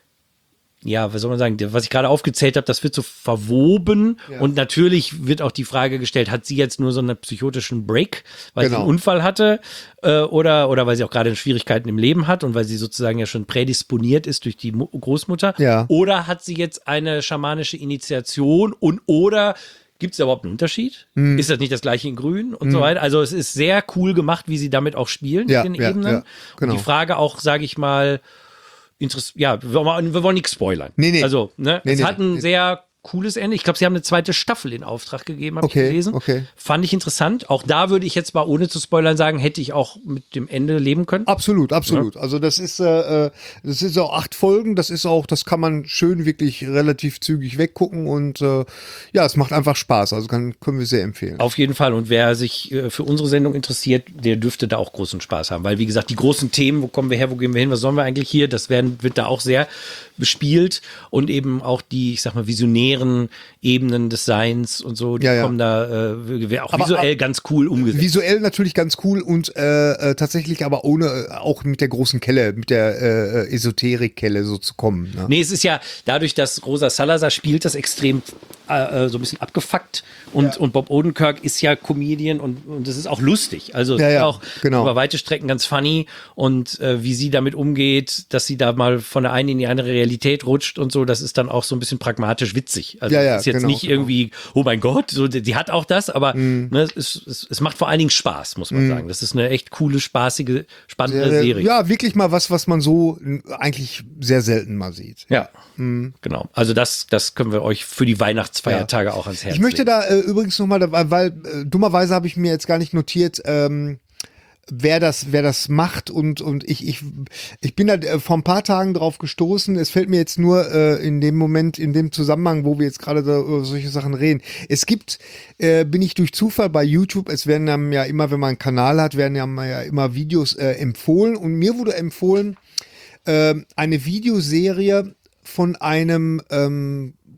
ja, was soll man sagen, was ich gerade aufgezählt habe, das wird so verwoben. Ja. Und natürlich wird auch die Frage gestellt, hat sie jetzt nur so einen psychotischen Break, weil genau. sie einen Unfall hatte äh, oder, oder weil sie auch gerade Schwierigkeiten im Leben hat und weil sie sozusagen ja schon prädisponiert ist durch die Mo- Großmutter? Ja. Oder hat sie jetzt eine schamanische Initiation und oder gibt es da überhaupt einen Unterschied? Hm. Ist das nicht das gleiche in Grün und hm. so weiter? Also es ist sehr cool gemacht, wie sie damit auch spielen ja, mit den ja, Ebenen. Ja, genau. Und die Frage auch, sage ich mal, Interess- ja, wir wollen, wir wollen nichts spoilern. Nee, nee. Also, ne, nee, es nee, hat ein nee. sehr cooles Ende. Ich glaube, sie haben eine zweite Staffel in Auftrag gegeben, habe okay, ich gelesen. Okay. Fand ich interessant. Auch da würde ich jetzt mal, ohne zu spoilern, sagen, hätte ich auch mit dem Ende leben können. Absolut, absolut. Ja. Also das ist, äh, das ist auch acht Folgen. Das ist auch, das kann man schön wirklich relativ zügig weggucken und äh, ja, es macht einfach Spaß. Also kann, können wir sehr empfehlen. Auf jeden Fall. Und wer sich äh, für unsere Sendung interessiert, der dürfte da auch großen Spaß haben. Weil, wie gesagt, die großen Themen, wo kommen wir her, wo gehen wir hin, was sollen wir eigentlich hier, das werden, wird da auch sehr bespielt und eben auch die, ich sag mal, visionären Ebenen des Seins und so, die ja, ja. kommen da äh, auch aber, visuell aber, ganz cool umgesetzt. Visuell natürlich ganz cool und äh, äh, tatsächlich aber ohne, äh, auch mit der großen Kelle, mit der äh, Esoterik-Kelle so zu kommen. Ne? Nee, es ist ja dadurch, dass Rosa Salazar spielt, das extrem äh, so ein bisschen abgefuckt und, ja. und Bob Odenkirk ist ja Comedian und, und das ist auch lustig. Also es ja, ist ja, auch genau. über weite Strecken ganz funny und äh, wie sie damit umgeht, dass sie da mal von der einen in die andere Realität rutscht und so, das ist dann auch so ein bisschen pragmatisch witzig. Also ja, ja, es ist jetzt genau, nicht genau. irgendwie, oh mein Gott, so, die, die hat auch das, aber mm. ne, es, es, es macht vor allen Dingen Spaß, muss man mm. sagen. Das ist eine echt coole, spaßige, spannende sehr, Serie. Ja, wirklich mal was, was man so eigentlich sehr selten mal sieht. Ja, mm. genau. Also das, das können wir euch für die Weihnachtsfeiertage ja. auch ans Herz Ich möchte legen. da äh, übrigens nochmal, weil, weil äh, dummerweise habe ich mir jetzt gar nicht notiert, ähm, wer das, wer das macht und, und ich, ich, ich bin da äh, vor ein paar Tagen drauf gestoßen. Es fällt mir jetzt nur äh, in dem Moment, in dem Zusammenhang, wo wir jetzt gerade über solche Sachen reden. Es gibt, äh, bin ich durch Zufall bei YouTube, es werden dann ja immer, wenn man einen Kanal hat, werden ja, ja immer Videos äh, empfohlen und mir wurde empfohlen, äh, eine Videoserie von einem ähm,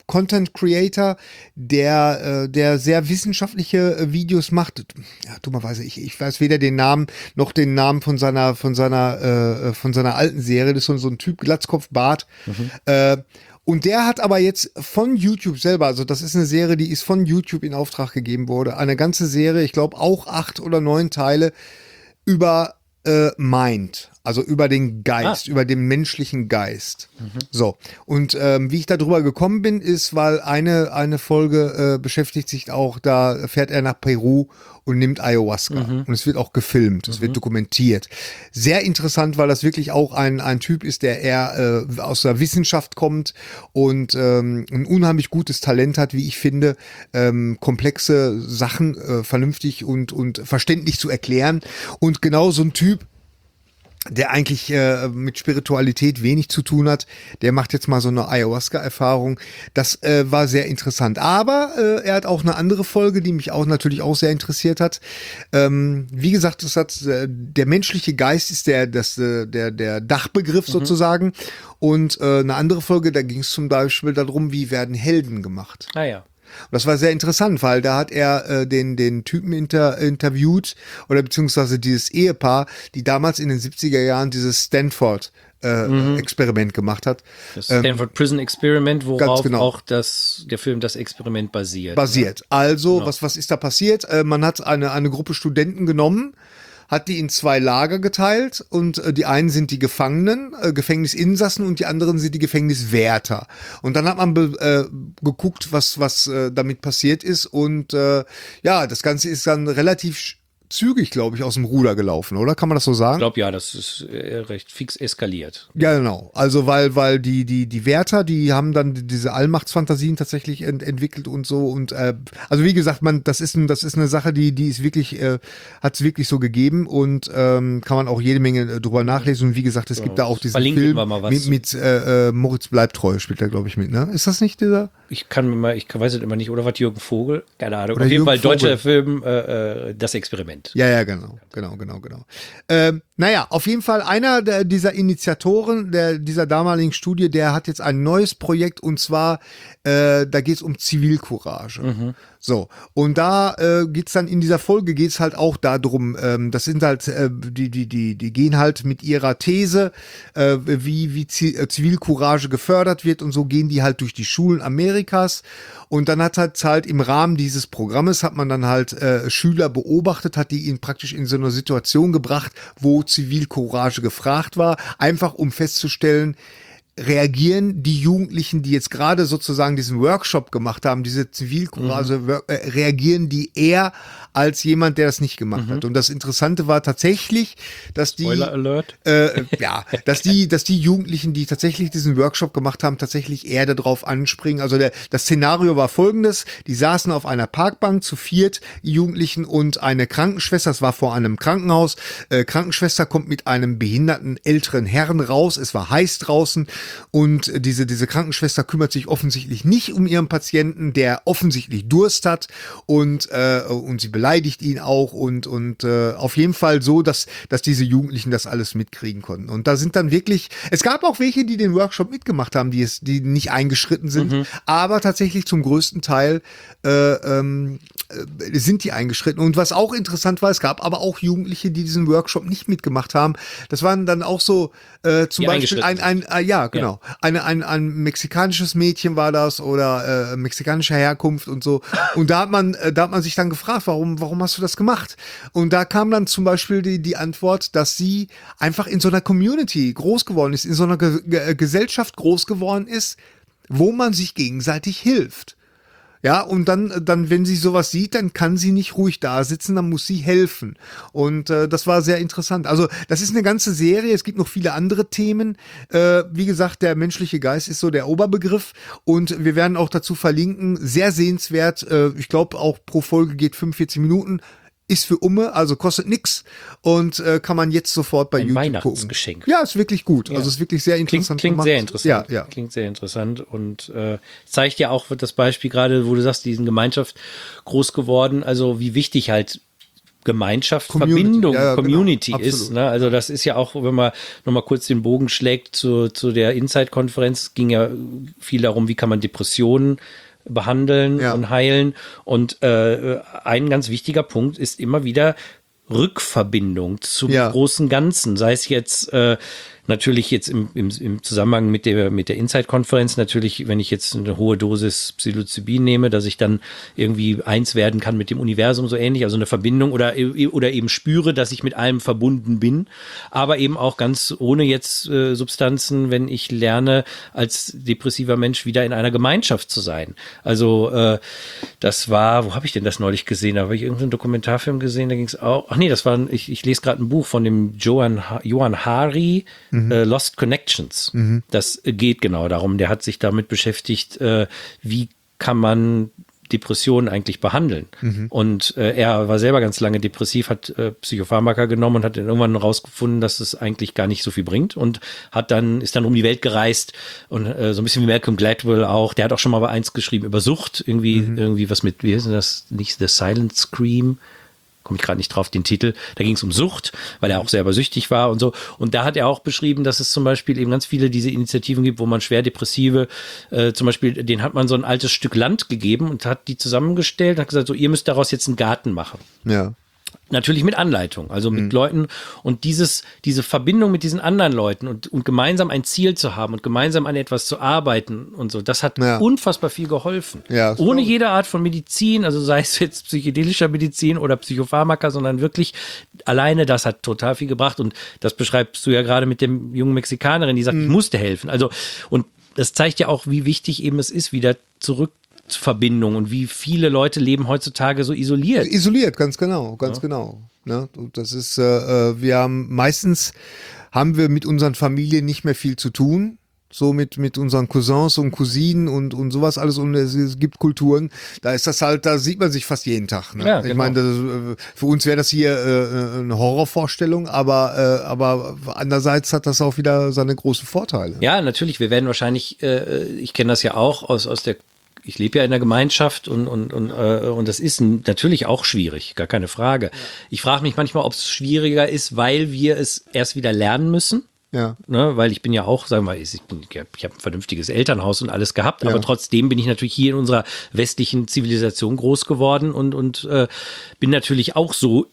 Content Creator, der, äh, der sehr wissenschaftliche äh, Videos macht. Ja, dummerweise, ich, ich weiß weder den Namen noch den Namen von seiner, von seiner, äh, von seiner alten Serie. Das ist so, so ein Typ, Glatzkopf, Bart. Mhm. Äh, Und der hat aber jetzt von YouTube selber, also das ist eine Serie, die ist von YouTube in Auftrag gegeben wurde, eine ganze Serie, ich glaube auch acht oder neun Teile über äh, Mind, also über den Geist, ah. über den menschlichen Geist. Mhm. So, und ähm, wie ich da drüber gekommen bin, ist, weil eine, eine Folge äh, beschäftigt sich auch, da fährt er nach Peru und nimmt Ayahuasca. Mhm. Und es wird auch gefilmt, es mhm. wird dokumentiert. Sehr interessant, weil das wirklich auch ein, ein Typ ist, der eher äh, aus der Wissenschaft kommt und ähm, ein unheimlich gutes Talent hat, wie ich finde, ähm, komplexe Sachen äh, vernünftig und, und verständlich zu erklären. Und genau so ein Typ, der eigentlich äh, mit Spiritualität wenig zu tun hat, der macht jetzt mal so eine Ayahuasca-Erfahrung. Das äh, war sehr interessant. Aber äh, er hat auch eine andere Folge, die mich auch natürlich auch sehr interessiert hat. Ähm, wie gesagt, das hat äh, der menschliche Geist ist der das äh, der der Dachbegriff mhm. sozusagen. Und äh, eine andere Folge, da ging es zum Beispiel darum, wie werden Helden gemacht. Ah ja. Und das war sehr interessant, weil da hat er äh, den, den Typen inter, interviewt oder beziehungsweise dieses Ehepaar, die damals in den siebziger Jahren dieses Stanford äh, mhm. Experiment gemacht hat. Das Stanford ähm, Prison Experiment, worauf genau. auch das, der Film Das Experiment basiert. Basiert. Ne? Also, genau. was, was ist da passiert? Äh, man hat eine, eine Gruppe Studenten genommen, hat die in zwei Lager geteilt und äh, die einen sind die Gefangenen, äh, Gefängnisinsassen und die anderen sind die Gefängniswärter. Und dann hat man be, äh, geguckt, was was äh, damit passiert ist und äh, ja, das Ganze ist dann relativ zügig, glaube ich, aus dem Ruder gelaufen, oder? Kann man das so sagen? Ich glaube, ja, das ist äh, recht fix eskaliert. Ja, genau. Also, weil, weil die, die, die Wärter, die haben dann diese Allmachtsfantasien tatsächlich ent entwickelt und so. Und äh, also wie gesagt, man, das ist ein, das ist eine Sache, die, die ist wirklich, äh, hat es wirklich so gegeben und ähm, kann man auch jede Menge äh, drüber nachlesen. Und wie gesagt, es ja, gibt da auch diesen Verlinken Film wir mal was. mit, mit äh, Moritz Bleibtreu spielt da, glaube ich, mit, ne? Ist das nicht dieser? Ich kann mir mal, ich weiß es immer nicht, oder was Jürgen Vogel? Keine Ahnung. Oder auf jeden Jürgen Fall deutscher Vogel. Film, äh, Das Experiment. Ja, ja, genau, genau, genau, genau. Ähm, naja, auf jeden Fall einer der, dieser Initiatoren der, dieser damaligen Studie, der hat jetzt ein neues Projekt und zwar, äh, da geht es um Zivilcourage. Mhm. So, und da äh, geht's dann in dieser Folge geht's halt auch darum, ähm, das sind halt, äh, die, die, die, die gehen halt mit ihrer These, äh, wie, wie Zivilcourage gefördert wird und so gehen die halt durch die Schulen Amerikas. Und dann hat halt halt im Rahmen dieses Programmes hat man dann halt äh, Schüler beobachtet, hat die ihn praktisch in so eine Situation gebracht, wo Zivilcourage gefragt war, einfach um festzustellen, reagieren die Jugendlichen, die jetzt gerade sozusagen diesen Workshop gemacht haben, diese Zivilcourage, mhm. äh, reagieren die eher als jemand, der das nicht gemacht mhm. hat. Und das Interessante war tatsächlich, dass die, Spoiler Alert. Äh, ja, dass die, dass die Jugendlichen, die tatsächlich diesen Workshop gemacht haben, tatsächlich eher darauf anspringen. Also der, das Szenario war folgendes: Die saßen auf einer Parkbank zu viert, die Jugendlichen und eine Krankenschwester. Das war vor einem Krankenhaus. Äh, Krankenschwester kommt mit einem behinderten älteren Herrn raus. Es war heiß draußen. Und diese, diese Krankenschwester kümmert sich offensichtlich nicht um ihren Patienten, der offensichtlich Durst hat und, äh, und sie beleidigt ihn auch und, und äh, auf jeden Fall so, dass, dass diese Jugendlichen das alles mitkriegen konnten. Und da sind dann wirklich, es gab auch welche, die den Workshop mitgemacht haben, die, es, die nicht eingeschritten sind, mhm. aber tatsächlich zum größten Teil äh, ähm, äh, sind die eingeschritten. Und was auch interessant war, es gab aber auch Jugendliche, die diesen Workshop nicht mitgemacht haben. Das waren dann auch so äh, zum die Beispiel ein, ein, ein, ja, genau. Ja. Eine, ein, ein mexikanisches Mädchen war das oder äh, mexikanischer Herkunft und so. Und da hat man, äh, da hat man sich dann gefragt, warum, warum hast du das gemacht? Und da kam dann zum Beispiel die, die Antwort, dass sie einfach in so einer Community groß geworden ist, in so einer Ge Ge Gesellschaft groß geworden ist, wo man sich gegenseitig hilft. Ja, und dann, dann, wenn sie sowas sieht, dann kann sie nicht ruhig da sitzen, dann muss sie helfen. Und äh, das war sehr interessant. Also das ist eine ganze Serie, es gibt noch viele andere Themen. Äh, wie gesagt, der menschliche Geist ist so der Oberbegriff und wir werden auch dazu verlinken. Sehr sehenswert, äh, ich glaube auch pro Folge geht fünfundvierzig Minuten. Ist für Umme, also kostet nix und äh, kann man jetzt sofort bei Ein YouTube Weihnachtsgeschenk. gucken. Ja, ist wirklich gut. Ja. Also ist wirklich sehr interessant. Klingt, klingt sehr interessant. Ja, ja. Klingt sehr interessant und äh, zeigt ja auch das Beispiel gerade, wo du sagst, die sind Gemeinschaft groß geworden, also wie wichtig halt Gemeinschaft, Community, Verbindung, ja, ja, Community genau, ist. Ne? Also das ist ja auch, wenn man nochmal kurz den Bogen schlägt zu, zu der Insight-Konferenz, ging ja viel darum, wie kann man Depressionen behandeln Ja. und heilen. Und äh, ein ganz wichtiger Punkt ist immer wieder Rückverbindung zum Ja. großen Ganzen. Sei es jetzt äh, natürlich jetzt im, im, im Zusammenhang mit der, mit der Insight-Konferenz, natürlich, wenn ich jetzt eine hohe Dosis Psilocybin nehme, dass ich dann irgendwie eins werden kann mit dem Universum, so ähnlich, also eine Verbindung oder, oder eben spüre, dass ich mit allem verbunden bin, aber eben auch ganz ohne jetzt äh, Substanzen, wenn ich lerne, als depressiver Mensch wieder in einer Gemeinschaft zu sein. Also äh, das war, wo habe ich denn das neulich gesehen? Da habe ich irgendeinen Dokumentarfilm gesehen, da ging es auch, ach nee, das war, ein, ich, ich lese gerade ein Buch von dem Johan, Johan Hari, Mhm. Äh, Lost Connections. Mhm. Das geht genau darum. Der hat sich damit beschäftigt, äh, wie kann man Depressionen eigentlich behandeln. Mhm. Und äh, er war selber ganz lange depressiv, hat äh, Psychopharmaka genommen und hat dann irgendwann herausgefunden, dass es eigentlich gar nicht so viel bringt und hat dann, ist dann um die Welt gereist und äh, so ein bisschen wie Malcolm Gladwell auch. Der hat auch schon mal bei eins geschrieben über Sucht. Irgendwie, mhm. irgendwie was mit, wie ist denn das? Nicht The Silent Scream. Komme ich gerade nicht drauf, den Titel. Da ging es um Sucht, weil er auch selber süchtig war und so. Und da hat er auch beschrieben, dass es zum Beispiel eben ganz viele diese Initiativen gibt, wo man schwer Depressive, äh, zum Beispiel, denen hat man so ein altes Stück Land gegeben und hat die zusammengestellt und hat gesagt, so, ihr müsst daraus jetzt einen Garten machen. Ja. Natürlich mit Anleitung, also mit Mhm. Leuten und dieses, diese Verbindung mit diesen anderen Leuten und, und gemeinsam ein Ziel zu haben und gemeinsam an etwas zu arbeiten und so, das hat Ja. unfassbar viel geholfen. Ja, das Ohne glaub ich. jede Art von Medizin, also sei es jetzt psychedelischer Medizin oder Psychopharmaka, sondern wirklich alleine das hat total viel gebracht und das beschreibst du ja gerade mit dem jungen Mexikanerin, die sagt, Mhm. ich musste helfen. Also und das zeigt ja auch, wie wichtig eben es ist, wieder zurück Verbindung und wie viele Leute leben heutzutage so isoliert. Isoliert, ganz genau, ganz Ja. genau. Ne? Und das ist, äh, äh, wir haben meistens haben wir mit unseren Familien nicht mehr viel zu tun. So mit, mit unseren Cousins und Cousinen und, und sowas alles. Und es, es gibt Kulturen, da ist das halt, da sieht man sich fast jeden Tag. Ne? Ja, Ich genau. meine, das, äh, für uns wäre das hier äh, eine Horrorvorstellung, aber, äh, aber andererseits hat das auch wieder seine großen Vorteile. Ja, natürlich, wir werden wahrscheinlich, äh, ich kenne das ja auch aus, aus der, ich lebe ja in der Gemeinschaft und, und, und, äh, und das ist n- natürlich auch schwierig, gar keine Frage. Ich frage mich manchmal, ob es schwieriger ist, weil wir es erst wieder lernen müssen. Ja. Ne, weil ich bin ja auch, sagen wir mal, ich, bin- ich habe ein vernünftiges Elternhaus und alles gehabt, Ja. aber trotzdem bin ich natürlich hier in unserer westlichen Zivilisation groß geworden und, und äh, bin natürlich auch so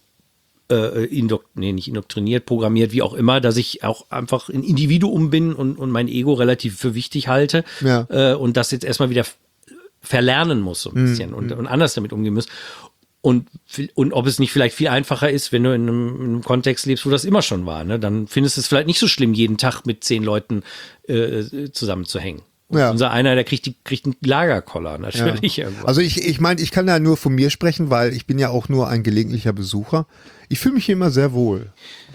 äh, indok nee, nicht indoktriniert, programmiert, wie auch immer, dass ich auch einfach ein Individuum bin und, und mein Ego relativ für wichtig halte Ja. äh, und das jetzt erstmal wieder verlernen muss so ein bisschen und, und anders damit umgehen muss. Und, und ob es nicht vielleicht viel einfacher ist, wenn du in einem, in einem Kontext lebst, wo das immer schon war, ne? Dann findest du es vielleicht nicht so schlimm, jeden Tag mit zehn Leuten äh, zusammenzuhängen. Und Ja. unser einer, der kriegt, die, kriegt einen Lagerkoller, natürlich. Ja. irgendwann. Also ich, ich meine, ich kann ja nur von mir sprechen, weil ich bin ja auch nur ein gelegentlicher Besucher. Ich fühle mich hier immer sehr wohl.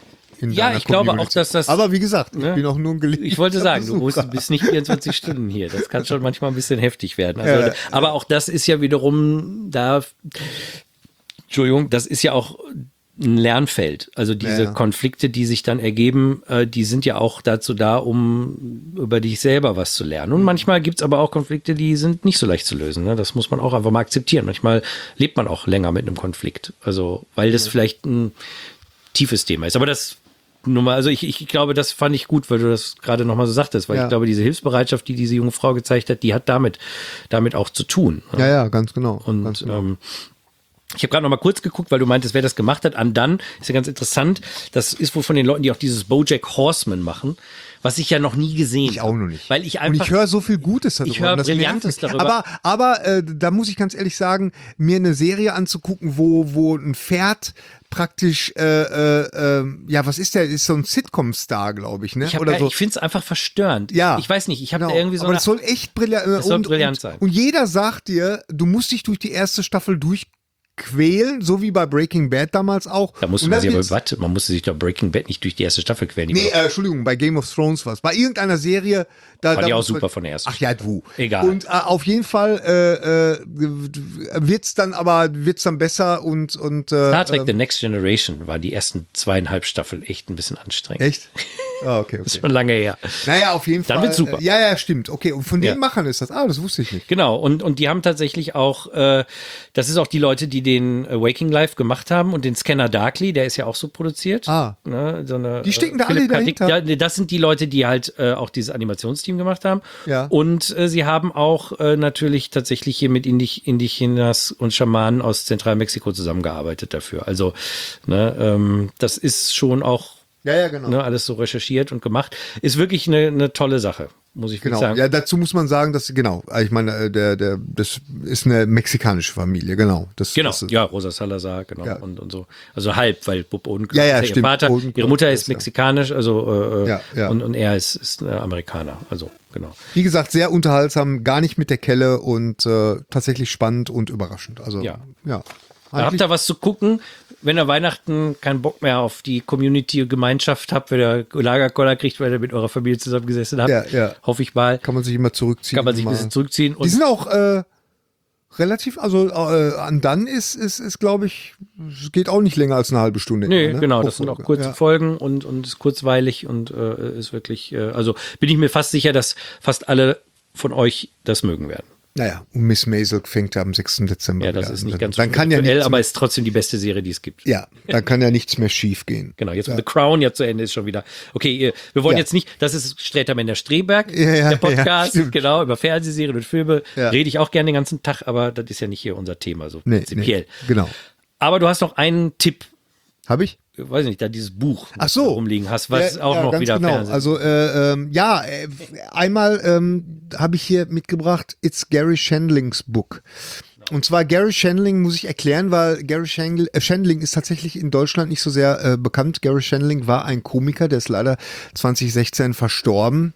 in Ja, deiner ich glaube Community. auch, dass das- Aber wie gesagt, ich Ne? bin auch nur ein gelegentlicher Ich wollte sagen, du Besucher. musst, bist nicht vierundzwanzig Stunden hier. Das kann schon manchmal ein bisschen heftig werden. Also, Ja. aber auch das ist ja wiederum da, Entschuldigung, das ist ja auch ein Lernfeld. Also diese Ja. Konflikte, die sich dann ergeben, äh, die sind ja auch dazu da, um über dich selber was zu lernen. Und manchmal gibt's aber auch Konflikte, die sind nicht so leicht zu lösen. Ne? Das muss man auch einfach mal akzeptieren. Manchmal lebt man auch länger mit einem Konflikt. Also, weil das vielleicht ein tiefes Thema ist. Aber das nur mal, also ich, ich glaube, das fand ich gut, weil du das gerade nochmal so sagtest, weil Ja. ich glaube, diese Hilfsbereitschaft, die diese junge Frau gezeigt hat, die hat damit, damit auch zu tun. Ja, ja, ganz genau. Und ganz genau. ähm, ich habe gerade noch mal kurz geguckt, weil du meintest, wer das gemacht hat. Undone ist ja ganz interessant. Das ist wohl von den Leuten, die auch dieses BoJack Horseman machen, was ich ja noch nie gesehen Ich auch noch nicht. Weil ich Und einfach ich höre so viel Gutes darüber. Ich höre und das nervt Brillantes mich. darüber. Aber, aber äh, da muss ich ganz ehrlich sagen, mir eine Serie anzugucken, wo, wo ein Pferd praktisch, äh, äh, äh, ja, was ist der? Ist so ein Sitcom-Star, glaube ich, ne? ich, hab, Oder ja, so. ich finde es einfach verstörend. Ja. Ich weiß nicht, ich habe Genau. da irgendwie so aber eine, das soll echt brillant, äh, Das soll und, brillant und, sein. Und jeder sagt dir, du musst dich durch die erste Staffel durchquälen, so wie bei Breaking Bad damals auch. da musste Und man dann sich aber, wird's- warte, man musste sich doch Breaking Bad nicht durch die erste Staffel quälen. Die Nee, war- äh, Entschuldigung, bei Game of Thrones was. Bei irgendeiner Serie. Da, Fand da ich auch muss man- super von der ersten Ach ja, du. Egal. Und äh, auf jeden Fall äh, äh, wird's dann aber wird's dann besser und und äh, Star Trek äh, The Next Generation war die ersten zweieinhalb Staffeln echt ein bisschen anstrengend. echt. Ah, okay, Das ist okay. schon lange her. Naja, auf jeden Dann Fall. wird's super. Äh, ja, ja, stimmt. Okay, und von den Ja. Machern ist das. Ah, das wusste ich nicht. Genau, und, und die haben tatsächlich auch, äh, das ist auch die Leute, die den äh, Waking Life gemacht haben und den Scanner Darkly, der ist ja auch so produziert. Ah. Ne, so eine, Die stecken da Philipp alle K. Dick, dahinter? ja, nee, das sind die Leute, die halt äh, auch dieses Animationsteam gemacht haben. Ja. Und äh, sie haben auch äh, natürlich tatsächlich hier mit Indi- Indigenas und Schamanen aus Zentralmexiko zusammengearbeitet dafür. Also, ne, ähm, das ist schon auch Ja, ja, genau. ne, alles so recherchiert und gemacht. Ist wirklich eine, eine tolle Sache, muss ich Genau. sagen. Ja, dazu muss man sagen, dass, genau, ich meine, äh, der, der, das ist eine mexikanische Familie, genau. Das, Genau, das ist, ja, Rosa Salazar, genau, Ja. und, und so. Also halb, weil Bub Odenkirk Ja, ja, ist ihr stimmt. Vater, Odenkirk ihre Mutter ist, ist ja. mexikanisch, also äh, Ja, ja. Und, und er ist, ist äh, Amerikaner, also genau. Wie gesagt, sehr unterhaltsam, gar nicht mit der Kelle und äh, tatsächlich spannend und überraschend. Also, Ja. ja. Da habt ihr was zu gucken, wenn ihr Weihnachten keinen Bock mehr auf die Community-Gemeinschaft habt, wenn ihr Lagerkoller kriegt, weil ihr mit eurer Familie zusammengesessen habt, Ja, ja. hoffe ich mal, Kann man sich immer zurückziehen. kann man sich ein mal. bisschen zurückziehen. Die Und sind auch äh, relativ, also äh, an dann ist, ist, ist glaube ich, es geht auch nicht länger als eine halbe Stunde. nee, immer, ne? genau, Pro das sind auch Folge. kurze Ja. Folgen und, und ist kurzweilig und äh, ist wirklich, äh, also bin ich mir fast sicher, dass fast alle von euch das mögen werden. Naja, und Miss Maisel fängt ja am sechsten Dezember Ja, das wieder ist an. nicht Dann- ganz dann kann ja aktuell, nichts aber mehr, ist trotzdem die beste Serie, die es gibt. ja, dann kann ja nichts mehr schief gehen. Genau, jetzt The Crown ja zu Ende ist schon wieder. Okay, ihr- wir wollen Ja. jetzt nicht, das ist Strätermänner Streberg, Ja, ja, der Podcast, ja, stimmt. genau, über Fernsehserien und Filme Ja. rede ich auch gerne den ganzen Tag, aber das ist ja nicht hier unser Thema, so Nee, prinzipiell. nee, genau. Aber du hast noch einen Tipp, Habe ich? ich weiß nicht, da dieses Buch Ach so. was du rumliegen hast, was Ja, auch ja, noch ganz wieder genau. Fernsehen. Also äh, ähm, ja, äh, einmal ähm, habe ich hier mitgebracht, It's Gary Shandlings Book. Und zwar Gary Shandling muss ich erklären, weil Gary Shandling, äh, Shandling ist tatsächlich in Deutschland nicht so sehr äh, bekannt. Gary Shandling war ein Komiker, der ist leider zwanzig sechzehn verstorben.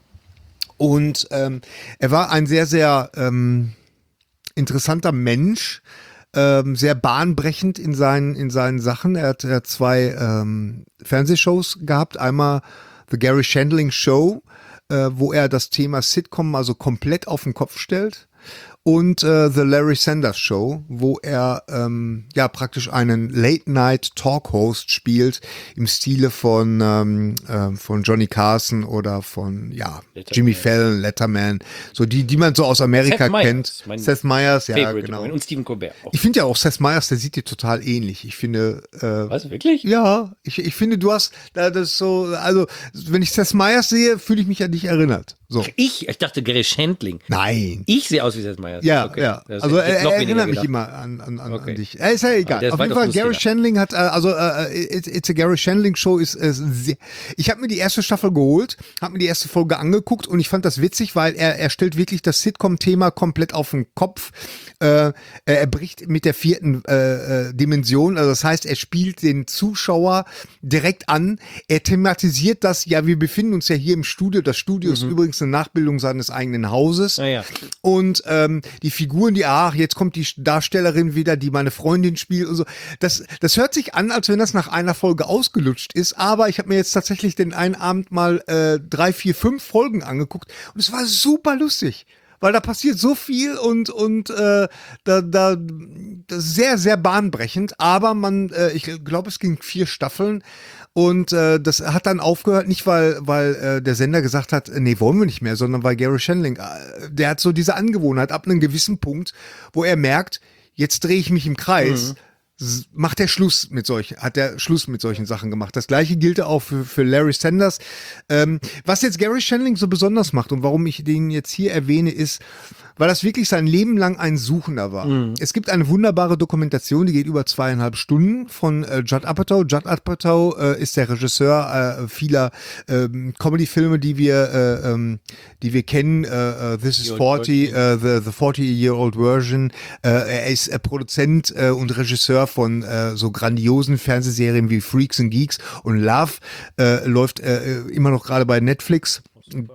Und ähm, er war ein sehr, sehr ähm, interessanter Mensch, ähm, sehr bahnbrechend in seinen, in seinen Sachen. Er hat, er hat zwei ähm, Fernsehshows gehabt. Einmal The Gary Shandling Show, äh, wo er das Thema Sitcom also komplett auf den Kopf stellt. Und äh, The Larry Sanders Show, wo er ähm, ja praktisch einen Late-Night-Talk-Host spielt im Stile von, ähm, äh, von Johnny Carson oder von ja Jimmy Fallon, Letterman, so die, die man so aus Amerika Seth Meyers, kennt. mein Seth Meyers, ja Favorite genau. und Stephen Colbert. Auch. Ich finde ja auch Seth Meyers, der sieht dir total ähnlich. Ich finde, äh, Was, wirklich? ja, ich, ich finde, du hast da das so, also wenn ich Seth Meyers sehe, fühle ich mich an dich erinnert. So. Ich, ich dachte Gary Shandling. Nein. Ich sehe aus wie Seth Meyers. Ja, Okay. ja. Das Also hätte ich er, noch er weniger erinnert mich gedacht. immer an, an, an, Okay. an dich. Äh, ist ja egal. der ist Auf jeden weitaus Fall, Gary lustiger. Shandling hat, äh, also äh, It's, It's a Gary Shandling Show ist äh, sehr, ich habe mir die erste Staffel geholt, habe mir die erste Folge angeguckt und ich fand das witzig, weil er, er stellt wirklich das Sitcom-Thema komplett auf den Kopf. Äh, er bricht mit der vierten äh, äh, Dimension, also das heißt, er spielt den Zuschauer direkt an. Er thematisiert das, ja, wir befinden uns ja hier im Studio. Das Studio ist übrigens eine Nachbildung seines eigenen Hauses. Ah, ja. Und ähm, die Figuren, die, ach, jetzt kommt die Darstellerin wieder, die meine Freundin spielt und so. Das, das hört sich an, als wenn das nach einer Folge ausgelutscht ist, aber ich habe mir jetzt tatsächlich den einen Abend mal äh, drei, vier, fünf Folgen angeguckt und es war super lustig. Weil da passiert so viel und, und äh, da, da das ist sehr, sehr bahnbrechend, aber man, äh, ich glaube, es ging vier Staffeln. Und äh, das hat dann aufgehört, nicht weil, weil äh, der Sender gesagt hat, äh, nee, wollen wir nicht mehr, sondern weil Gary Shandling, äh, der hat so diese Angewohnheit ab einem gewissen Punkt, wo er merkt, jetzt drehe ich mich im Kreis, s- macht er Schluss mit solchen, hat er Schluss mit solchen Sachen gemacht. Das gleiche gilt auch für, für Larry Sanders. Ähm, was jetzt Gary Shandling so besonders macht und warum ich den jetzt hier erwähne, ist, weil das wirklich sein Leben lang ein Suchender war. Mhm. Es gibt eine wunderbare Dokumentation, die geht über zweieinhalb Stunden von äh, Judd Apatow. Judd Apatow äh, ist der Regisseur äh, vieler ähm, Comedy-Filme, die wir, äh, ähm, die wir kennen. Äh, äh, This is The Old forty, äh, the, the forty-year-old version. Äh, er ist äh, Produzent äh, und Regisseur von äh, so grandiosen Fernsehserien wie Freaks and Geeks und Love. Äh, läuft äh, immer noch gerade bei Netflix.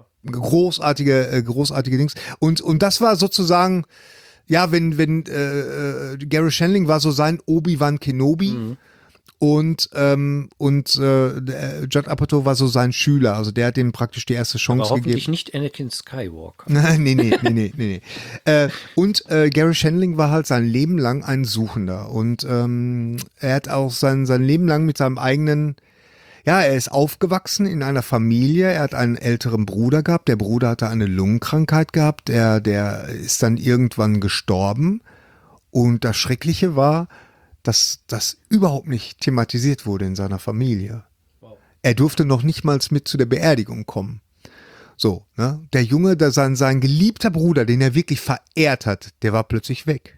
Großartige, äh, großartige Dings. Und, und das war sozusagen, ja, wenn, wenn äh, äh, Gary Shandling war so sein Obi-Wan Kenobi Mhm. und, ähm, und äh, der Judd Apatow war so sein Schüler. Also der hat ihm praktisch die erste Aber Chance hoffentlich gegeben. nicht Anakin Skywalker. Nein, nee, nee, nee, nee, nee. nee. Äh, und äh, Gary Shandling war halt sein Leben lang ein Suchender. Und ähm, er hat auch sein, sein Leben lang mit seinem eigenen Ja, er ist aufgewachsen in einer Familie. Er hat einen älteren Bruder gehabt. Der Bruder hatte eine Lungenkrankheit gehabt. Der, der ist dann irgendwann gestorben. Und das Schreckliche war, dass das überhaupt nicht thematisiert wurde in seiner Familie. Wow. Er durfte noch nicht mal mit zu der Beerdigung kommen. So, ne? Der Junge, der sein, sein geliebter Bruder, den er wirklich verehrt hat, der war plötzlich weg.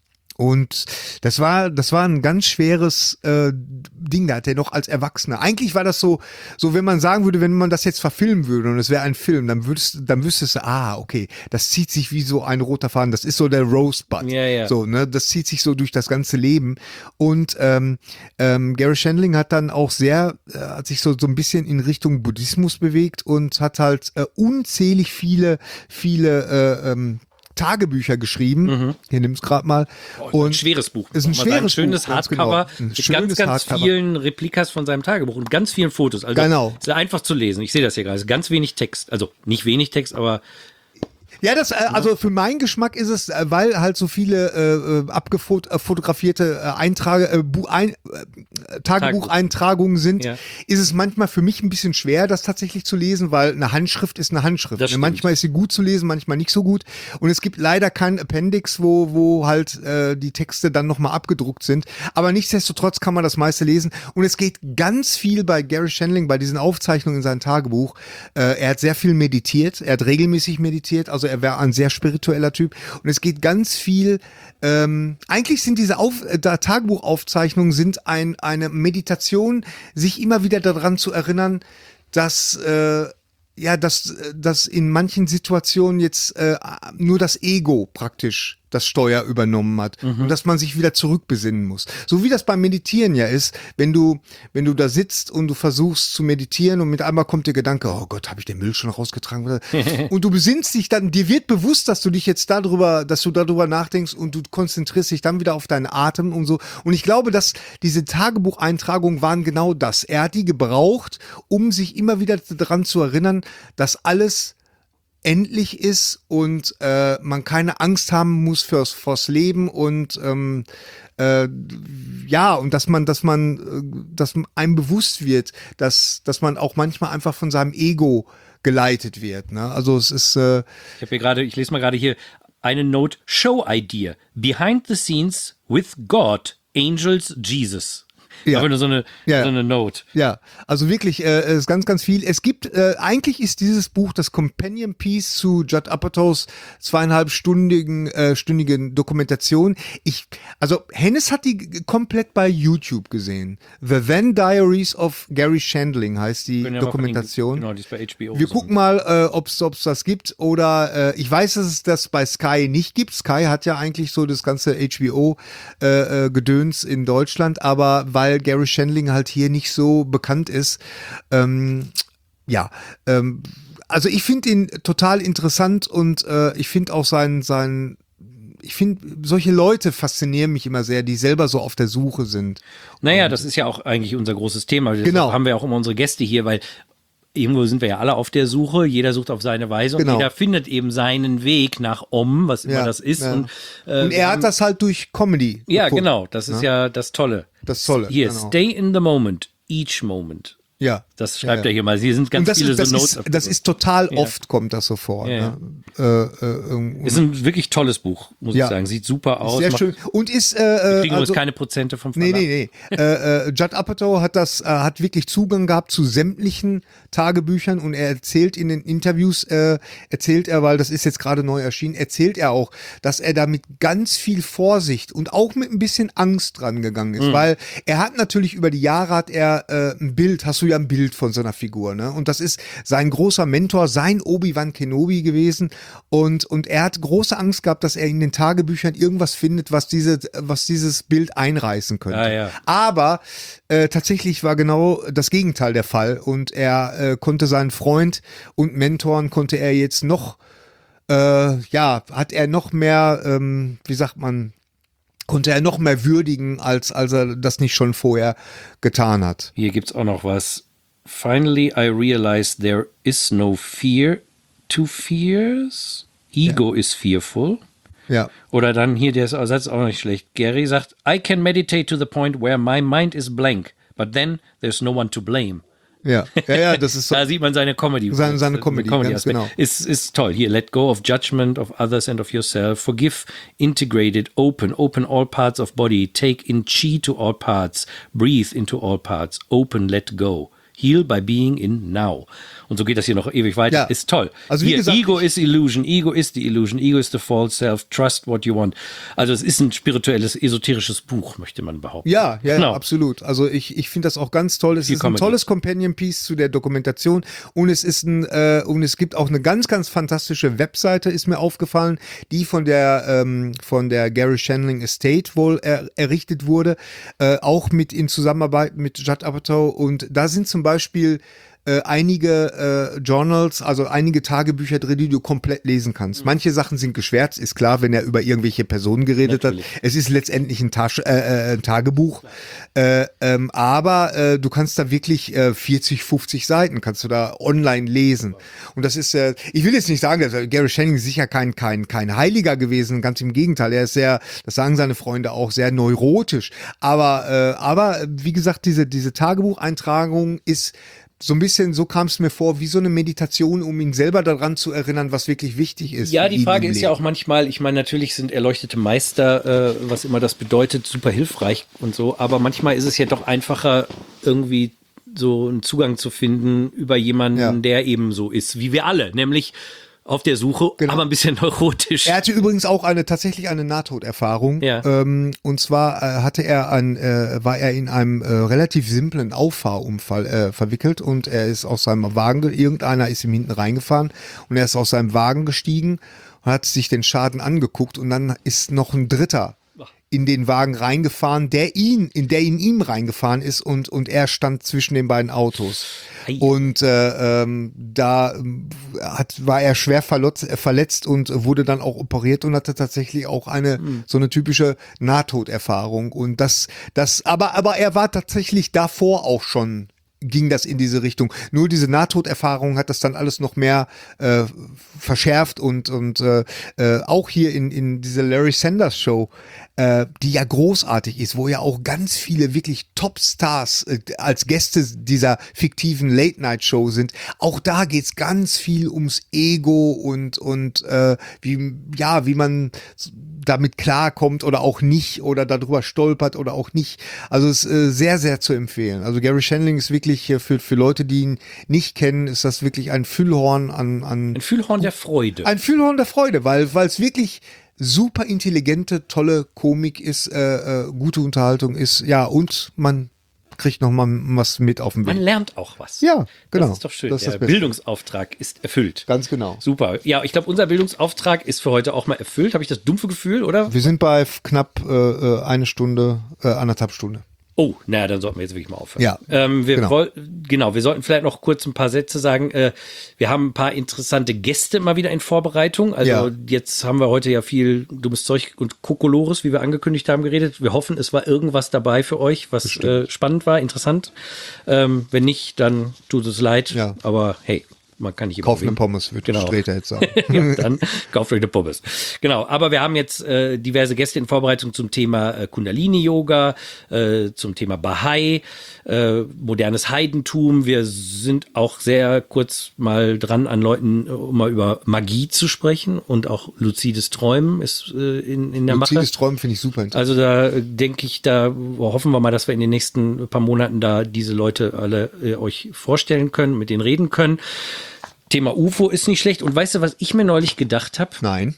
Und das war, das war ein ganz schweres äh, Ding, da hat er noch als Erwachsener. Eigentlich war das so, so wenn man sagen würde, wenn man das jetzt verfilmen würde und es wäre ein Film, dann würdest, dann wüsstest du, ah, okay, das zieht sich wie so ein roter Faden. Das ist so der Rosebud. Ja, ja. So, ne, das zieht sich so durch das ganze Leben. Und ähm, ähm, Garry Shandling hat dann auch sehr, äh, hat sich so so ein bisschen in Richtung Buddhismus bewegt und hat halt äh, unzählig viele, viele äh, ähm, Tagebücher geschrieben. Mhm. Hier nimm's gerade mal. Oh, und ein schweres Buch. Ist ein schweres ein schönes Buch, Hardcover genau. Ein mit schönes ganz, ganz Hardcover. vielen Replikas von seinem Tagebuch und ganz vielen Fotos. Also genau. Ist einfach zu lesen. Ich sehe das hier gerade. Ganz wenig Text. Also nicht wenig Text, aber Ja, das, äh, also für meinen Geschmack ist es, äh, weil halt so viele äh, abgefotografierte äh, Eintrage, äh, Bu- ein, äh, Tagebucheintragungen sind, Ja. ist es manchmal für mich ein bisschen schwer, das tatsächlich zu lesen, weil eine Handschrift ist eine Handschrift. Das Ne? stimmt. Manchmal ist sie gut zu lesen, manchmal nicht so gut. Und es gibt leider kein Appendix, wo, wo halt äh, die Texte dann nochmal abgedruckt sind. Aber nichtsdestotrotz kann man das meiste lesen. Und es geht ganz viel bei Garry Shandling, bei diesen Aufzeichnungen in seinem Tagebuch. Äh, er hat sehr viel meditiert, er hat regelmäßig meditiert, also er war ein sehr spiritueller Typ und es geht ganz viel, ähm, eigentlich sind diese Auf, äh, da Tagebuchaufzeichnungen sind ein, eine Meditation, sich immer wieder daran zu erinnern, dass äh, ja, dass, dass in manchen Situationen jetzt äh, nur das Ego praktisch das Steuer übernommen hat mhm. und dass man sich wieder zurückbesinnen muss. So wie das beim Meditieren ja ist, wenn du wenn du da sitzt und du versuchst zu meditieren und mit einmal kommt der Gedanke, oh Gott, habe ich den Müll schon rausgetragen? Und du besinnst dich dann, dir wird bewusst, dass du dich jetzt darüber, dass du darüber nachdenkst und du konzentrierst dich dann wieder auf deinen Atem und so. Und ich glaube, dass diese Tagebucheintragungen waren genau das. Er hat die gebraucht, um sich immer wieder daran zu erinnern, dass alles endlich ist und äh, man keine Angst haben muss fürs, fürs Leben und ähm, äh, ja, und dass man, dass man, äh, dass einem bewusst wird, dass, dass man auch manchmal einfach von seinem Ego geleitet wird. Ne? Also es ist äh, ich habe hier gerade, ich lese mal gerade hier eine Note, Show Idea, Behind the Scenes with God, Angels, Jesus. Ja. Aber nur so eine, Ja. so eine Note. Ja, also wirklich, äh, es ist ganz, ganz viel. Es gibt, äh, eigentlich ist dieses Buch das Companion Piece zu Judd Apatows zweieinhalbstündigen äh, stündigen Dokumentation. Ich, also Hennes hat die g- komplett bei YouTube gesehen. The Then Diaries of Garry Shandling heißt die Können ja mal Dokumentation. verlinken. Genau, die ist bei H B O. Wir gucken mal, äh, ob es das gibt oder äh, ich weiß, dass es das bei Sky nicht gibt. Sky hat ja eigentlich so das ganze H B O-Gedöns äh, äh, in Deutschland, aber weil Garry Shandling halt hier nicht so bekannt ist, ähm, ja, ähm, also ich finde ihn total interessant und äh, ich finde auch sein, sein ich finde, solche Leute faszinieren mich immer sehr, die selber so auf der Suche sind. Naja, das ist ja auch eigentlich unser großes Thema. Deshalb Genau. haben wir auch immer unsere Gäste hier, weil irgendwo sind wir ja alle auf der Suche, jeder sucht auf seine Weise und Genau. jeder findet eben seinen Weg nach Om, was immer Ja, das ist. ja. Und, äh, Und wir er haben- hat das halt durch Comedy Ja, gefunden. genau, das ist ja, das Tolle. Das Tolle, Hier, genau. stay in the moment, each moment. Ja. Das schreibt ja, er hier mal. Hier sind ganz Und das, viele ist, das, so Notes. ist, das ist total Ja. oft kommt das so vor. Ja, Ne? Äh, äh, ähm, ist ein wirklich tolles Buch, muss Ja. ich sagen. Sieht super aus. sehr macht- schön. Und ist äh, Wir äh, kriegen also, uns keine Prozente vom Nee, Verlag. nee, nee. äh, äh, Judd Apatow hat das, äh, hat wirklich Zugang gehabt zu sämtlichen Tagebüchern und er erzählt in den Interviews, äh, erzählt er, weil das ist jetzt gerade neu erschienen, erzählt er auch, dass er da mit ganz viel Vorsicht und auch mit ein bisschen Angst dran gegangen ist, weil er hat natürlich über die Jahre hat er äh, ein Bild, hast du ja ein Bild von so einer Figur, ne? Und das ist sein großer Mentor, sein Obi-Wan Kenobi gewesen und, und er hat große Angst gehabt, dass er in den Tagebüchern irgendwas findet, was diese, was dieses Bild einreißen könnte. Ah, ja. Aber äh, tatsächlich war genau das Gegenteil der Fall und er äh, konnte seinen Freund und Mentoren konnte er jetzt noch, äh, ja, hat er noch mehr, ähm, wie sagt man, konnte er noch mehr würdigen, als, als er das nicht schon vorher getan hat. Hier gibt's auch noch was. Finally, I realized there is no fear to fears. Ego is fearful. Ja. Oder dann hier, der Satz ist auch nicht schlecht. Gary sagt, I can meditate to the point where my mind is blank, but then there's no one to blame. Ja, ja, ja, das ist so. Da sieht man seine Comedy. Seine, seine Comedy, Comedy ganz genau. Ist, ist toll. Hier, let go of judgment of others and of yourself. Forgive, integrated, open. Open all parts of body. Take in chi to all parts. Breathe into all parts. Open, let go. Heal by being in now. Und so geht das hier noch ewig weiter. Ja. Ist toll. Also wie hier, gesagt, Ego is illusion. Ego is the illusion. Ego is the false self. Trust what you want. Also es ist ein spirituelles, esoterisches Buch, möchte man behaupten. Ja, ja, Genau. ja, absolut. Also ich, ich finde das auch ganz toll. Es Viel ist ein Comedy. tolles Companion-Piece zu der Dokumentation und es ist ein äh, und es gibt auch eine ganz, ganz fantastische Webseite, ist mir aufgefallen, die von der ähm, von der Gary Shandling Estate wohl er, errichtet wurde, äh, auch mit in Zusammenarbeit mit Judd Apatow, und da sind zum Beispiel äh, einige äh, Journals, also einige Tagebücher drin, die du komplett lesen kannst. Manche Sachen sind geschwärzt, ist klar, wenn er über irgendwelche Personen geredet Natürlich. hat. Es ist letztendlich ein, Tasche, äh, ein Tagebuch, äh, ähm, aber äh, du kannst da wirklich äh, vierzig, fünfzig Seiten kannst du da online lesen. Und das ist, äh, ich will jetzt nicht sagen, dass Gary Shandling ist sicher kein, kein, kein Heiliger gewesen, ganz im Gegenteil. Er ist sehr, das sagen seine Freunde auch, sehr neurotisch. Aber, äh, aber wie gesagt, diese, diese Tagebucheintragung ist so ein bisschen, so kam es mir vor, wie so eine Meditation, um ihn selber daran zu erinnern, was wirklich wichtig ist. Ja, für die ihn Frage im ist ja Leben. auch manchmal, ich meine, natürlich sind erleuchtete Meister, äh, was immer das bedeutet, super hilfreich und so, aber manchmal ist es ja doch einfacher, irgendwie so einen Zugang zu finden über jemanden, Ja. der eben so ist, wie wir alle, nämlich auf der Suche, Genau. aber ein bisschen neurotisch. Er hatte übrigens auch eine tatsächlich eine Nahtoderfahrung. Ja. Ähm, und zwar äh, hatte er ein, äh, war er in einem äh, relativ simplen Auffahrunfall äh, verwickelt und er ist aus seinem Wagen, ge- irgendeiner ist ihm hinten reingefahren und er ist aus seinem Wagen gestiegen und hat sich den Schaden angeguckt und dann ist noch ein Dritter in den Wagen reingefahren, der ihn, in der in ihm reingefahren ist und, und er stand zwischen den beiden Autos. Ei. Und äh, ähm, da ähm, hat, war er schwer verletzt, äh, verletzt und wurde dann auch operiert und hatte tatsächlich auch eine so eine typische Nahtoderfahrung. Und das, das, aber, aber er war tatsächlich davor auch schon, ging das in diese Richtung. Nur diese Nahtoderfahrung hat das dann alles noch mehr äh, verschärft und, und äh, äh, auch hier in, in dieser Larry Sanders Show, äh, die ja großartig ist, wo ja auch ganz viele wirklich Top-Stars äh, als Gäste dieser fiktiven Late-Night-Show sind. Auch da geht's ganz viel ums Ego und, und äh, wie, ja, wie man damit klarkommt oder auch nicht oder darüber stolpert oder auch nicht. Also es ist äh, sehr, sehr zu empfehlen. Also Gary Shandling ist wirklich äh, für, für Leute, die ihn nicht kennen, ist das wirklich ein Füllhorn an, an Ein Fühlhorn der Freude. ein Füllhorn der Freude, weil weil es wirklich super intelligente, tolle Komik ist, äh, äh, gute Unterhaltung ist, ja, und man kriegt noch mal was mit auf den Weg. Man lernt auch was. Ja, genau. Das ist doch schön. Das ist das Der Beste. Bildungsauftrag ist erfüllt. Ganz genau. Super. Ja, ich glaube, unser Bildungsauftrag ist für heute auch mal erfüllt. Habe ich das dumpfe Gefühl, oder? Wir sind bei f- knapp äh, äh, eine Stunde, äh, anderthalb Stunde. Oh, na, dann sollten wir jetzt wirklich mal aufhören. Ja, ähm, wir genau. woll- genau, wir sollten vielleicht noch kurz ein paar Sätze sagen. Äh, wir haben ein paar interessante Gäste mal wieder in Vorbereitung. Also Ja. jetzt haben wir heute ja viel dummes Zeug und Kokolores, wie wir angekündigt haben, geredet. Wir hoffen, es war irgendwas dabei für euch, was äh, spannend war, interessant. Ähm, wenn nicht, dann tut es leid. Ja. Aber hey, man kann nicht immer Kaufen eine gewinnen. Pommes, würde Genau. Streter jetzt sagen. Ja, dann kauft euch eine Pommes. Genau, aber wir haben jetzt äh, diverse Gäste in Vorbereitung zum Thema äh, Kundalini-Yoga, äh, zum Thema Bahai, äh, modernes Heidentum. Wir sind auch sehr kurz mal dran an Leuten, äh, um mal über Magie zu sprechen und auch luzides Träumen ist äh, in, in der Mache. Luzides Träumen finde ich super interessant. Also da äh, denke ich, da hoffen wir mal, dass wir in den nächsten paar Monaten da diese Leute alle äh, euch vorstellen können, mit denen reden können. Thema U F O ist nicht schlecht. Und weißt du, was ich mir neulich gedacht habe? Nein.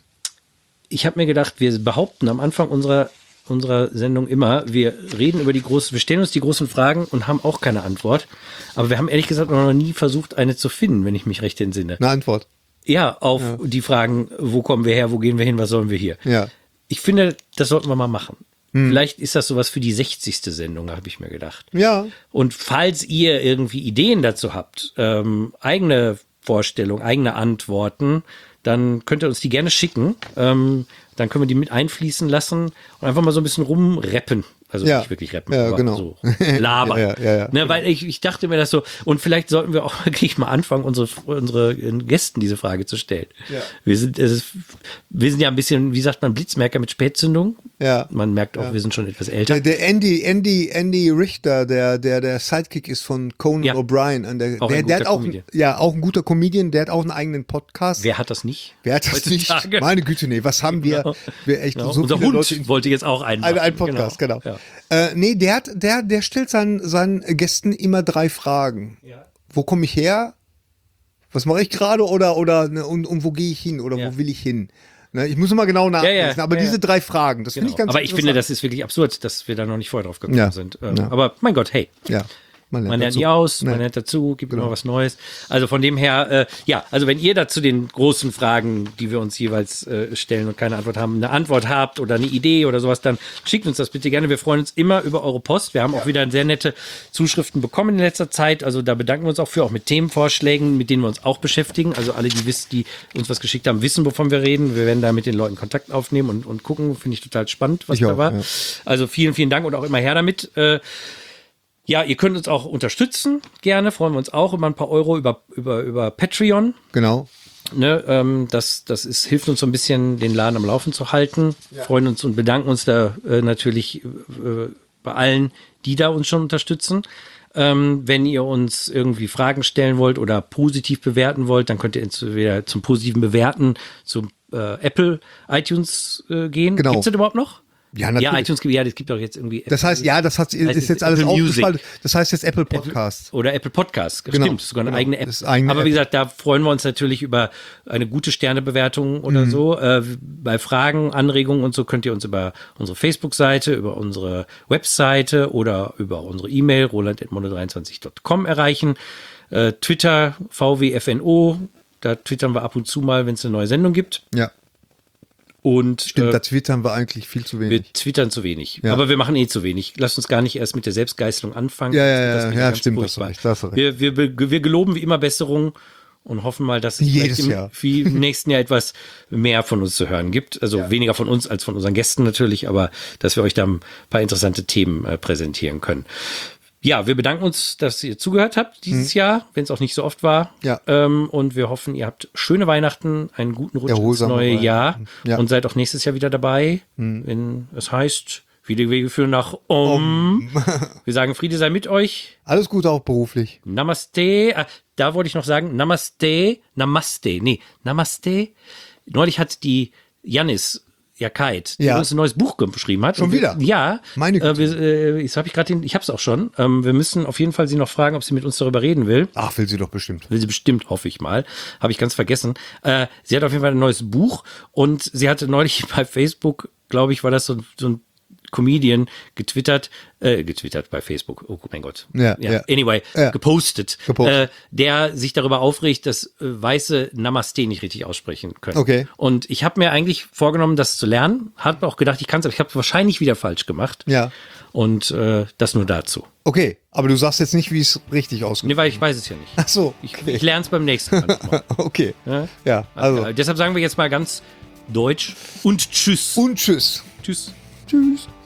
Ich habe mir gedacht, wir behaupten am Anfang unserer, unserer Sendung immer, wir reden über die großen, wir stellen uns die großen Fragen und haben auch keine Antwort. Aber wir haben ehrlich gesagt noch nie versucht, eine zu finden, wenn ich mich recht entsinne. Eine Antwort. Ja, auf die Fragen, wo kommen wir her, wo gehen wir hin, was sollen wir hier? Ja. Ich finde, das sollten wir mal machen. Vielleicht ist das sowas für die sechzigste Sendung, habe ich mir gedacht. Ja. Und falls ihr irgendwie Ideen dazu habt, ähm, eigene Vorstellungen, eigene Antworten, dann könnt ihr uns die gerne schicken. Ähm, dann können wir die mit einfließen lassen und einfach mal so ein bisschen rumreppen Also Ja. nicht wirklich rappen, Ja, aber genau. so labern. Ja, ja, ja, ja. Ne, weil ich, ich dachte mir das so, und vielleicht sollten wir auch wirklich mal anfangen, unsere, unsere Gästen diese Frage zu stellen. Ja. Wir sind, es ist, wir sind ja ein bisschen, wie sagt man, Blitzmerker mit Spätzündung. Ja. Man merkt auch, wir sind schon etwas älter. Der, der Andy, Andy, Andy Richter, der, der, der Sidekick ist von Conan Ja. O'Brien. Und der, Auch der, ein der hat guter auch, Comedian. ja, auch ein guter Comedian, der hat auch einen eigenen Podcast. Wer hat das nicht? Wer hat das nicht? Heutzutage. Meine Güte, nee, was haben wir? Genau. Wir echt Genau. so Unser viele Hund Leute in- wollte jetzt auch einen Ein, machen. ein Podcast, genau. Ja. Äh, nee, der hat, der, der stellt seinen, seinen Gästen immer drei Fragen. Ja. Wo komme ich her? Was mache ich gerade? Oder, oder, ne, und, und wo gehe ich hin? Oder Ja. wo will ich hin? Ne, ich muss mal genau nachlesen, ja, aber ja, diese ja. drei Fragen, das Genau. finde ich ganz Aber ich finde, interessant. das ist wirklich absurd, dass wir da noch nicht vorher drauf gekommen Ja. sind. Ähm, Ja. Aber mein Gott, hey. Ja, man Man lernt dazu. nie aus, man Nee. lernt dazu, gibt immer was Neues. Also von dem her, äh, ja, also wenn ihr da zu den großen Fragen, die wir uns jeweils äh, stellen und keine Antwort haben, eine Antwort habt oder eine Idee oder sowas, dann schickt uns das bitte gerne. Wir freuen uns immer über eure Post. Wir haben auch wieder sehr nette Zuschriften bekommen in letzter Zeit. Also da bedanken wir uns auch für, auch mit Themenvorschlägen, mit denen wir uns auch beschäftigen. Also alle, die wissen, die uns was geschickt haben, wissen, wovon wir reden. Wir werden da mit den Leuten Kontakt aufnehmen und, und gucken. Finde ich total spannend, was Ich da auch, war. ja. Also vielen, vielen Dank und auch immer her damit. Äh, Ja, ihr könnt uns auch unterstützen, gerne, freuen wir uns auch über ein paar Euro über, über, über Patreon. Genau. Ne, ähm, das das ist, hilft uns so ein bisschen, den Laden am Laufen zu halten. Freuen uns und bedanken uns da äh, natürlich äh, bei allen, die da uns schon unterstützen. Ähm, wenn ihr uns irgendwie Fragen stellen wollt oder positiv bewerten wollt, dann könnt ihr entweder zum positiven Bewerten zum äh, Apple iTunes äh, gehen. Genau. Gibt's das überhaupt noch? Ja, natürlich. Ja, iTunes gibt ja, das gibt doch jetzt irgendwie. Das heißt, ja, das hat, ist heißt jetzt alles Apple Music. aufgeschaltet. Das heißt jetzt Apple Podcasts. Oder Apple Podcasts, Genau, stimmt, sogar eine genau. eigene App. Das ist eigene Aber wie App. gesagt, da freuen wir uns natürlich über eine gute Sternebewertung oder Mhm. so. Äh, bei Fragen, Anregungen und so könnt ihr uns über unsere Facebook-Seite, über unsere Webseite oder über unsere E-Mail roland at mono dreiundzwanzig punkt com erreichen. Äh, Twitter, V W F N O, da twittern wir ab und zu mal, wenn es eine neue Sendung gibt. Ja, Und stimmt, äh, da twittern wir eigentlich viel zu wenig. wir twittern zu wenig. Ja. Aber wir machen eh zu wenig. Lasst uns gar nicht erst mit der Selbstgeißelung anfangen. Ja, ja, Sonst wird das ja, wieder ja, ganz stimmt, hast du furchtbar. recht, hast du recht. Wir, wir, wir, wir geloben wie immer Besserung und hoffen mal, dass es Jedes vielleicht im, Jahr. wie im nächsten Jahr etwas mehr von uns zu hören gibt. Also weniger von uns als von unseren Gästen natürlich, aber dass wir euch da ein paar interessante Themen äh, präsentieren können. Ja, wir bedanken uns, dass ihr zugehört habt dieses Jahr, wenn es auch nicht so oft war. Mhm. Ja. Ähm, und wir hoffen, ihr habt schöne Weihnachten, einen guten Rutsch ins Erholsame neue Weihnachten. Jahr Ja. Mhm. und seid auch nächstes Jahr wieder dabei, wenn es heißt, viele Wege führen nach Om. Wir sagen, Friede sei mit euch. Alles Gute auch beruflich. Namaste. Ah, da wollte ich noch sagen, Namaste, Namaste. Nee, Namaste. Neulich hat die Janis Jakait, die Ja. uns ein neues Buch geschrieben hat. Schon Und wir, wieder? Ja. Meine äh, Güte. wir, äh, jetzt habe ich gerade den, ich habe es auch schon. Ähm, wir müssen auf jeden Fall sie noch fragen, ob sie mit uns darüber reden will. Ach, will sie doch bestimmt. Will sie bestimmt, hoffe ich mal. Habe ich ganz vergessen. Äh, sie hat auf jeden Fall ein neues Buch und sie hatte neulich bei Facebook, glaube ich, war das so, so ein Comedian getwittert, äh, getwittert bei Facebook, oh mein Gott. Ja, ja. Anyway, Ja. gepostet, Gepostet. Äh, der sich darüber aufregt, dass äh, Weiße Namaste nicht richtig aussprechen können. Okay. Und ich habe mir eigentlich vorgenommen, das zu lernen, habe auch gedacht, ich kann es, aber ich habe es wahrscheinlich wieder falsch gemacht. Ja. Und äh, das nur dazu. Okay, aber du sagst jetzt nicht, wie es richtig ausgeht. Nee, weil ich weiß es ja nicht. Ach so. Ich, Okay. ich lerne es beim nächsten Mal nochmal. Okay. Ja? Ja, also. Äh, deshalb sagen wir jetzt mal ganz deutsch und tschüss. Und tschüss. Tschüss. Tschüss.